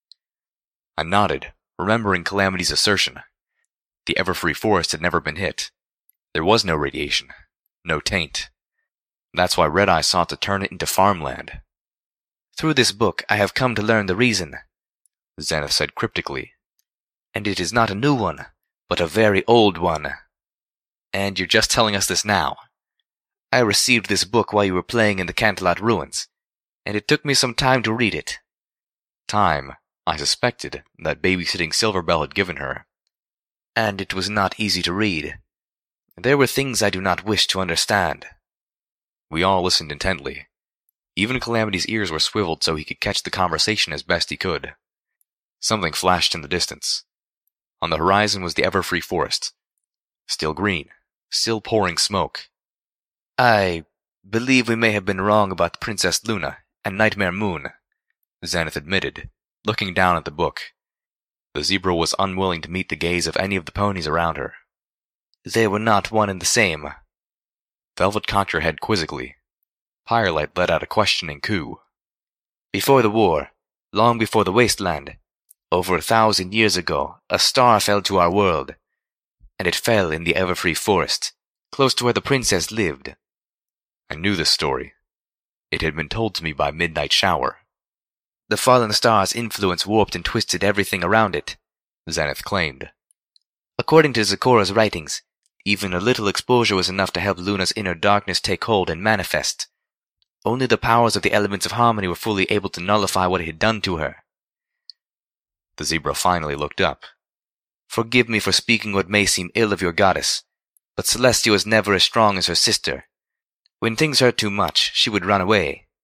I nodded, remembering Calamity's assertion. The Everfree Forest had never been hit. There was no radiation, no taint. That's why Red Eye sought to turn it into farmland. Through this book I have come to learn the reason, Zenith said cryptically. And it is not a new one, but a very old one. And you're just telling us this now? I received this book while you were playing in the Canterlot ruins, and it took me some time to read it. Time, I suspected, that babysitting Silverbell had given her. And it was not easy to read. There were things I do not wish to understand. We all listened intently. Even Calamity's ears were swiveled so he could catch the conversation as best he could. Something flashed in the distance. On the horizon was the Everfree Forest. Still green, still pouring smoke. I believe we may have been wrong about Princess Luna and Nightmare Moon, Zenith admitted, looking down at the book. The zebra was unwilling to meet the gaze of any of the ponies around her. They were not one and the same. Velvet cocked her head quizzically. Firelight let out a questioning coo. Before the war, long before the wasteland, over 1,000 years ago, a star fell to our world, and it fell in the Everfree Forest, close to where the princess lived. I knew this story. It had been told to me by Midnight Shower. The fallen star's influence warped and twisted everything around it, Zenith claimed. According to Zecora's writings, even a little exposure was enough to help Luna's inner darkness take hold and manifest. Only the powers of the elements of harmony were fully able to nullify what it had done to her. The zebra finally looked up. Forgive me for speaking what may seem ill of your goddess, but Celestia was never as strong as her sister. When things hurt too much, she would run away.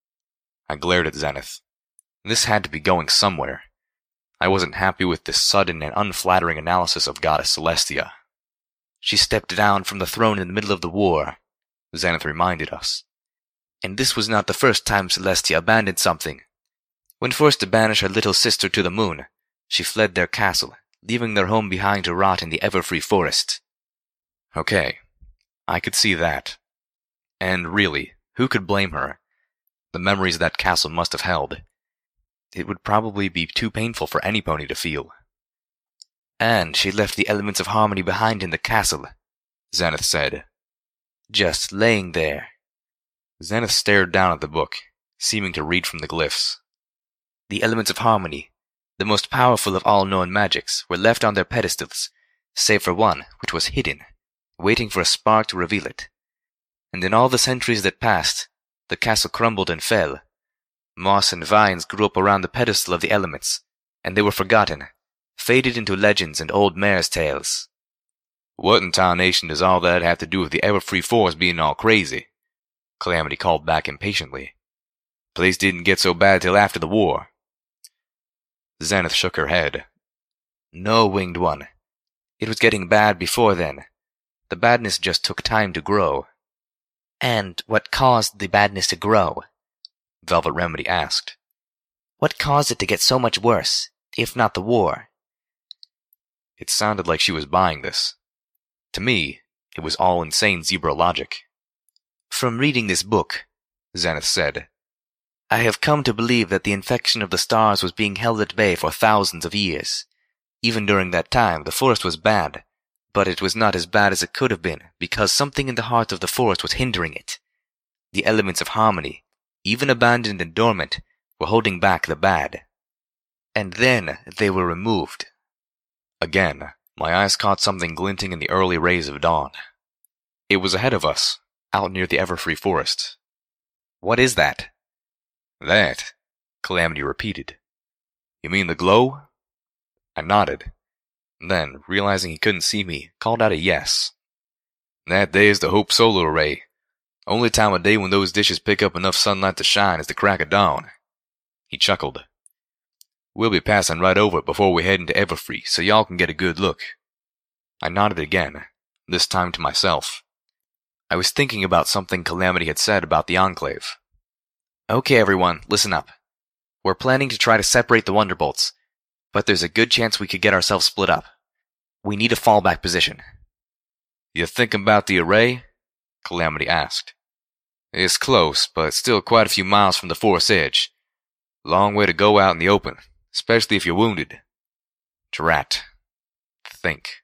I glared at Zenith. This had to be going somewhere. I wasn't happy with this sudden and unflattering analysis of Goddess Celestia. She stepped down from the throne in the middle of the war, Zenith reminded us. And this was not the first time Celestia abandoned something. When forced to banish her little sister to the moon, she fled their castle, leaving their home behind to rot in the Everfree Forest. Okay, I could see that. And really, who could blame her? The memories that castle must have held. It would probably be too painful for any pony to feel. And she left the elements of harmony behind in the castle, Zenith said. Just laying there. Zenith stared down at the book, seeming to read from the glyphs. The elements of harmony, the most powerful of all known magics, were left on their pedestals, save for one, which was hidden, waiting for a spark to reveal it. And in all the centuries that passed, the castle crumbled and fell. Moss and vines grew up around the pedestal of the elements, and they were forgotten, faded into legends and old mares' tales. What in tarnation does all that have to do with the Everfree Forest being all crazy? Calamity called back impatiently. Place didn't get so bad till after the war. Zenith shook her head. No, Winged One. It was getting bad before then. The badness just took time to grow. And what caused the badness to grow? Velvet Remedy asked. What caused it to get so much worse, if not the war? It sounded like she was buying this. To me, it was all insane zebra logic. From reading this book, Zenith said, I have come to believe that the infection of the stars was being held at bay for thousands of years. Even during that time, the forest was bad, but it was not as bad as it could have been because something in the heart of the forest was hindering it. The elements of harmony, even abandoned and dormant, were holding back the bad. And then they were removed. Again, my eyes caught something glinting in the early rays of dawn. It was ahead of us, out near the Everfree Forest. What is that? That, Calamity repeated. You mean the glow? I nodded. Then, realizing he couldn't see me, called out a yes. That there's the Hope Solar Array. Only time of day when those dishes pick up enough sunlight to shine is the crack of dawn. He chuckled. We'll be passing right over it before we head into Everfree, so y'all can get a good look. I nodded again, this time to myself. I was thinking about something Calamity had said about the Enclave. Okay, everyone, listen up. We're planning to try to separate the Wonderbolts, but there's a good chance we could get ourselves split up. We need a fallback position. You thinking about the array? Calamity asked. It's close, but still quite a few miles from the forest edge. Long way to go out in the open, especially if you're wounded. Drat. Think.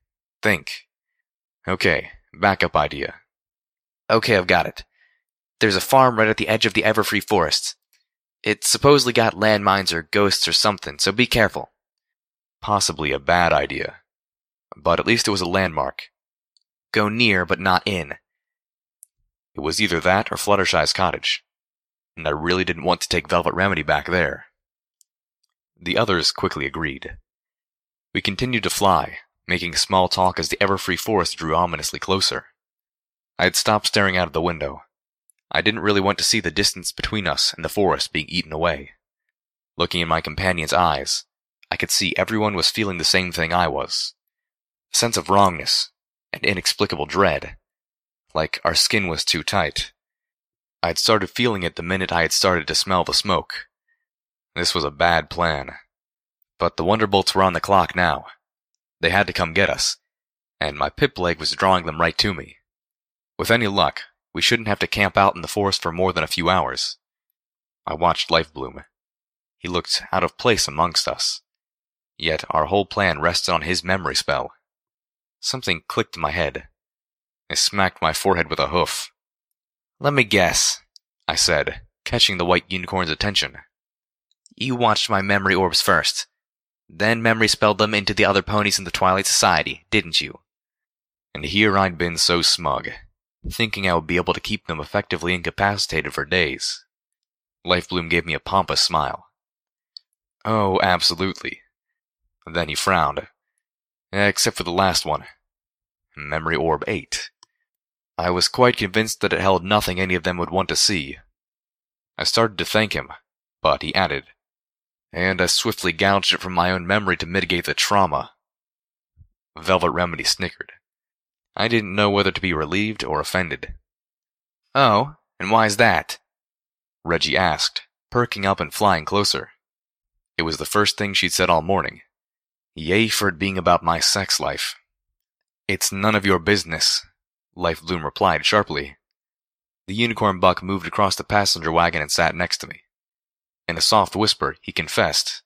Okay, backup idea. Okay, I've got it. There's a farm right at the edge of the Everfree Forest. It's supposedly got landmines or ghosts or something, so be careful. Possibly a bad idea. But at least it was a landmark. Go near, but not in. It was either that or Fluttershy's cottage, and I really didn't want to take Velvet Remedy back there. The others quickly agreed. We continued to fly, making small talk as the Everfree Forest drew ominously closer. I had stopped staring out of the window. I didn't really want to see the distance between us and the forest being eaten away. Looking in my companion's eyes, I could see everyone was feeling the same thing I was. A sense of wrongness and inexplicable dread. Like our skin was too tight. I had started feeling it the minute I had started to smell the smoke. This was a bad plan. But the Wonderbolts were on the clock now. They had to come get us, and my pip-leg was drawing them right to me. With any luck, we shouldn't have to camp out in the forest for more than a few hours. I watched Lifebloom. He looked out of place amongst us. Yet our whole plan rested on his memory spell. Something clicked in my head. I smacked my forehead with a hoof. Let me guess, I said, catching the white unicorn's attention. You watched my memory orbs first. Then memory spelled them into the other ponies in the Twilight Society, didn't you? And here I'd been so smug, thinking I would be able to keep them effectively incapacitated for days. Lifebloom gave me a pompous smile. Oh, absolutely. Then he frowned. Except for the last one. Memory Orb 8. I was quite convinced that it held nothing any of them would want to see. I started to thank him, But he added, and I swiftly gouged it from my own memory to mitigate the trauma. Velvet Remedy snickered. I didn't know whether to be relieved or offended. Oh, and why's that? Reggie asked, perking up and flying closer. It was the first thing she'd said all morning. Yay for it being about my sex life. It's none of your business, Life Bloom replied sharply. The unicorn buck moved across the passenger wagon and sat next to me. In a soft whisper, he confessed,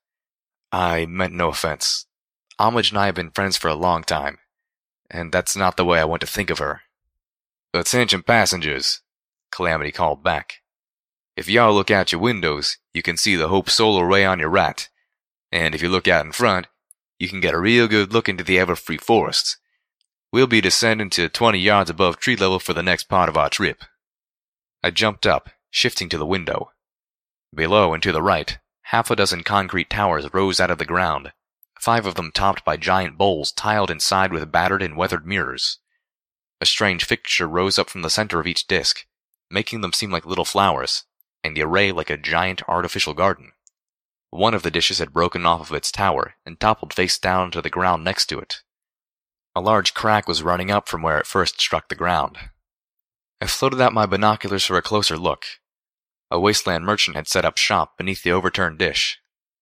I meant no offense. Homage and I have been friends for a long time, and that's not the way I want to think of her. Attention passengers, Calamity called back. If y'all look out your windows, you can see the Hope solar array on your right, and if you look out in front, you can get a real good look into the Everfree Forest. We'll be descending to 20 yards above tree level for the next part of our trip. I jumped up, shifting to the window. Below and to the right, half a dozen concrete towers rose out of the ground, 5 of them topped by giant bowls tiled inside with battered and weathered mirrors. A strange fixture rose up from the center of each disc, making them seem like little flowers, and the array like a giant artificial garden. One of the dishes had broken off of its tower and toppled face down to the ground next to it. A large crack was running up from where it first struck the ground. I floated out my binoculars for a closer look. A wasteland merchant had set up shop beneath the overturned dish.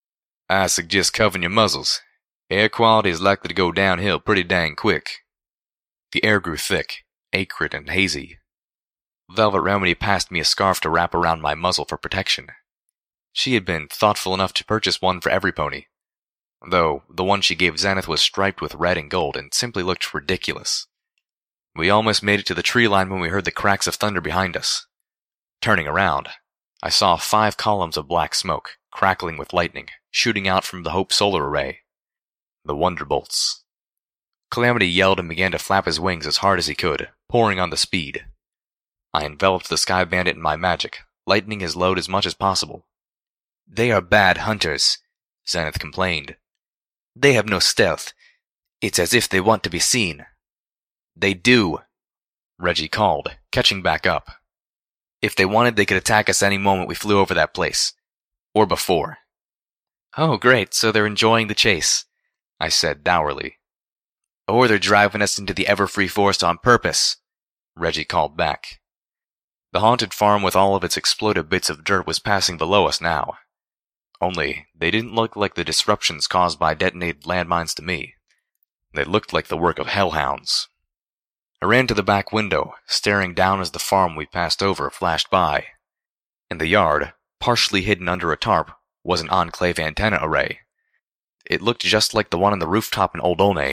I suggest covering your muzzles. Air quality is likely to go downhill pretty dang quick. The air grew thick, acrid and hazy. Velvet Remedy passed me a scarf to wrap around my muzzle for protection. She had been thoughtful enough to purchase one for every pony, though the one she gave Zenith was striped with red and gold and simply looked ridiculous. We almost made it to the tree line when we heard the cracks of thunder behind us. Turning around, I saw 5 columns of black smoke, crackling with lightning, shooting out from the Hope solar array. The Wonderbolts. Calamity yelled and began to flap his wings as hard as he could, pouring on the speed. I enveloped the Sky Bandit in my magic, lightening his load as much as possible. They are bad hunters, Zenith complained. They have no stealth. It's as if they want to be seen. They do, Reggie called, catching back up. If they wanted, they could attack us any moment we flew over that place. Or before. Oh, great, so they're enjoying the chase, I said dourly. Or they're driving us into the Everfree Forest on purpose, Reggie called back. The haunted farm with all of its exploded bits of dirt was passing below us now. Only, they didn't look like the disruptions caused by detonated landmines to me. They looked like the work of hellhounds. I ran to the back window, staring down as the farm we passed over flashed by. In the yard, partially hidden under a tarp, was an Enclave antenna array. It looked just like the one on the rooftop in Old Olney.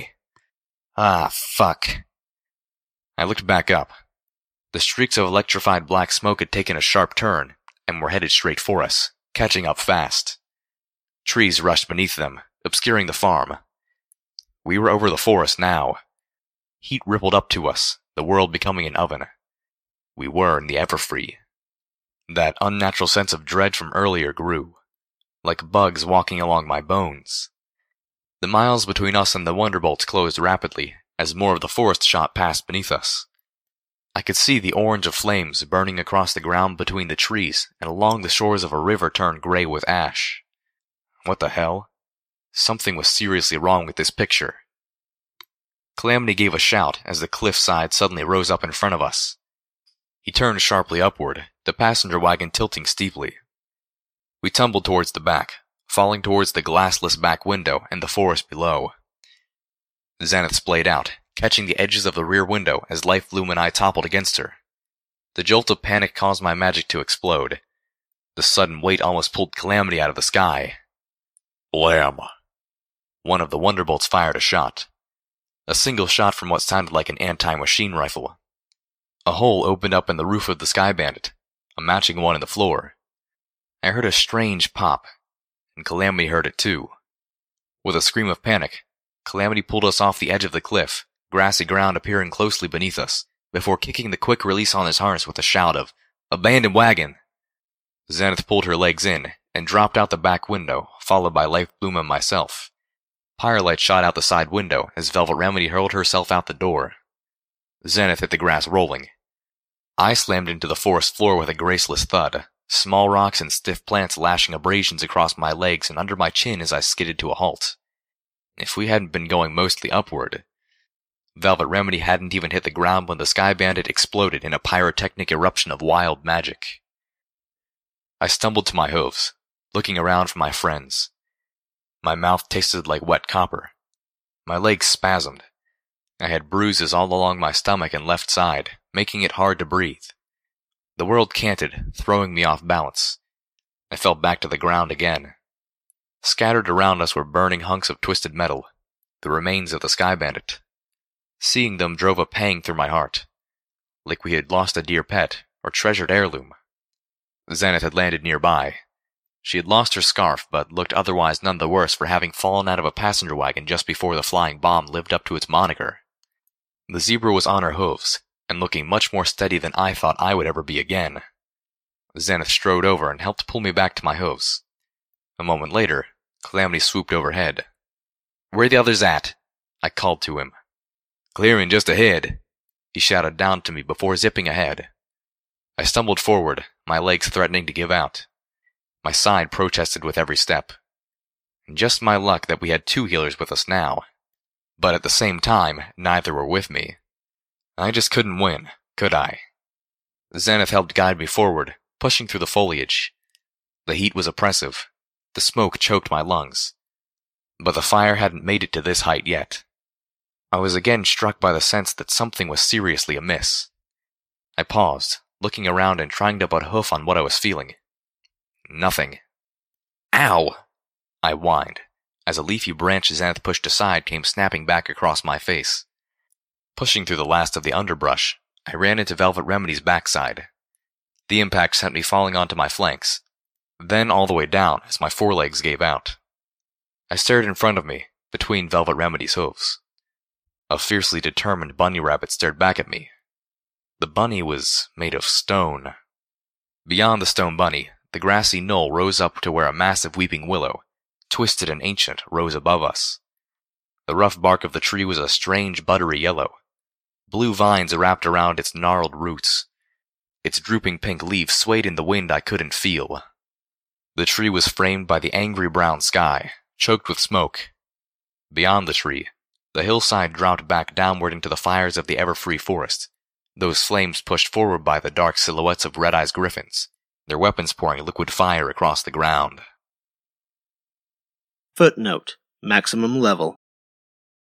Ah, fuck. I looked back up. The streaks of electrified black smoke had taken a sharp turn, and were headed straight for us, catching up fast. Trees rushed beneath them, obscuring the farm. We were over the forest now. Heat rippled up to us, the world becoming an oven. We were in the Everfree. That unnatural sense of dread from earlier grew, like bugs walking along my bones. The miles between us and the Wonderbolts closed rapidly as more of the forest shot past beneath us. I could see the orange of flames burning across the ground between the trees and along the shores of a river turned gray with ash. What the hell? Something was seriously wrong with this picture. Calamity gave a shout as the cliffside suddenly rose up in front of us. He turned sharply upward, the passenger wagon tilting steeply. We tumbled towards the back, falling towards the glassless back window and the forest below. Zenith splayed out, catching the edges of the rear window as Life Bloom and I toppled against her. The jolt of panic caused my magic to explode. The sudden weight almost pulled Calamity out of the sky. Blam! One of the Wonderbolts fired a shot. A single shot from what sounded like an anti-machine rifle. A hole opened up in the roof of the Sky Bandit, a matching one in the floor. I heard a strange pop, and Calamity heard it too. With a scream of panic, Calamity pulled us off the edge of the cliff, grassy ground appearing closely beneath us, before kicking the quick release on his harness with a shout of, "Abandoned wagon!" Zenith pulled her legs in, and dropped out the back window, followed by Life Bloom and myself. Firelight shot out the side window as Velvet Remedy hurled herself out the door. Zenith hit the grass rolling. I slammed into the forest floor with a graceless thud, small rocks and stiff plants lashing abrasions across my legs and under my chin as I skidded to a halt. If we hadn't been going mostly upward, Velvet Remedy hadn't even hit the ground when the Sky Bandit exploded in a pyrotechnic eruption of wild magic. I stumbled to my hooves, looking around for my friends. My mouth tasted like wet copper. My legs spasmed. I had bruises all along my stomach and left side, making it hard to breathe. The world canted, throwing me off balance. I fell back to the ground again. Scattered around us were burning hunks of twisted metal, the remains of the Sky Bandit. Seeing them drove a pang through my heart, like we had lost a dear pet or treasured heirloom. Zenith had landed nearby. She had lost her scarf, but looked otherwise none the worse for having fallen out of a passenger wagon just before the flying bomb lived up to its moniker. The zebra was on her hooves, and looking much more steady than I thought I would ever be again. Zenith strode over and helped pull me back to my hooves. A moment later, Calamity swooped overhead. "Where are the others at?" I called to him. "Clearing just ahead," he shouted down to me before zipping ahead. I stumbled forward, my legs threatening to give out. My side protested with every step. Just my luck that we had 2 healers with us now. But at the same time, neither were with me. I just couldn't win, could I? Zenith helped guide me forward, pushing through the foliage. The heat was oppressive. The smoke choked my lungs. But the fire hadn't made it to this height yet. I was again struck by the sense that something was seriously amiss. I paused, looking around and trying to put hoof on what I was feeling. Nothing. "Ow!" I whined, as a leafy branch Zenith pushed aside came snapping back across my face. Pushing through the last of the underbrush, I ran into Velvet Remedy's backside. The impact sent me falling onto my flanks, then all the way down as my forelegs gave out. I stared in front of me, between Velvet Remedy's hooves. A fiercely determined bunny rabbit stared back at me. The bunny was made of stone. Beyond the stone bunny, the grassy knoll rose up to where a massive weeping willow, twisted and ancient, rose above us. The rough bark of the tree was a strange buttery yellow. Blue vines wrapped around its gnarled roots. Its drooping pink leaves swayed in the wind I couldn't feel. The tree was framed by the angry brown sky, choked with smoke. Beyond the tree, the hillside dropped back downward into the fires of the ever-free forest, those flames pushed forward by the dark silhouettes of red-eyed griffins, their weapons pouring liquid fire across the ground. Footnote: Maximum level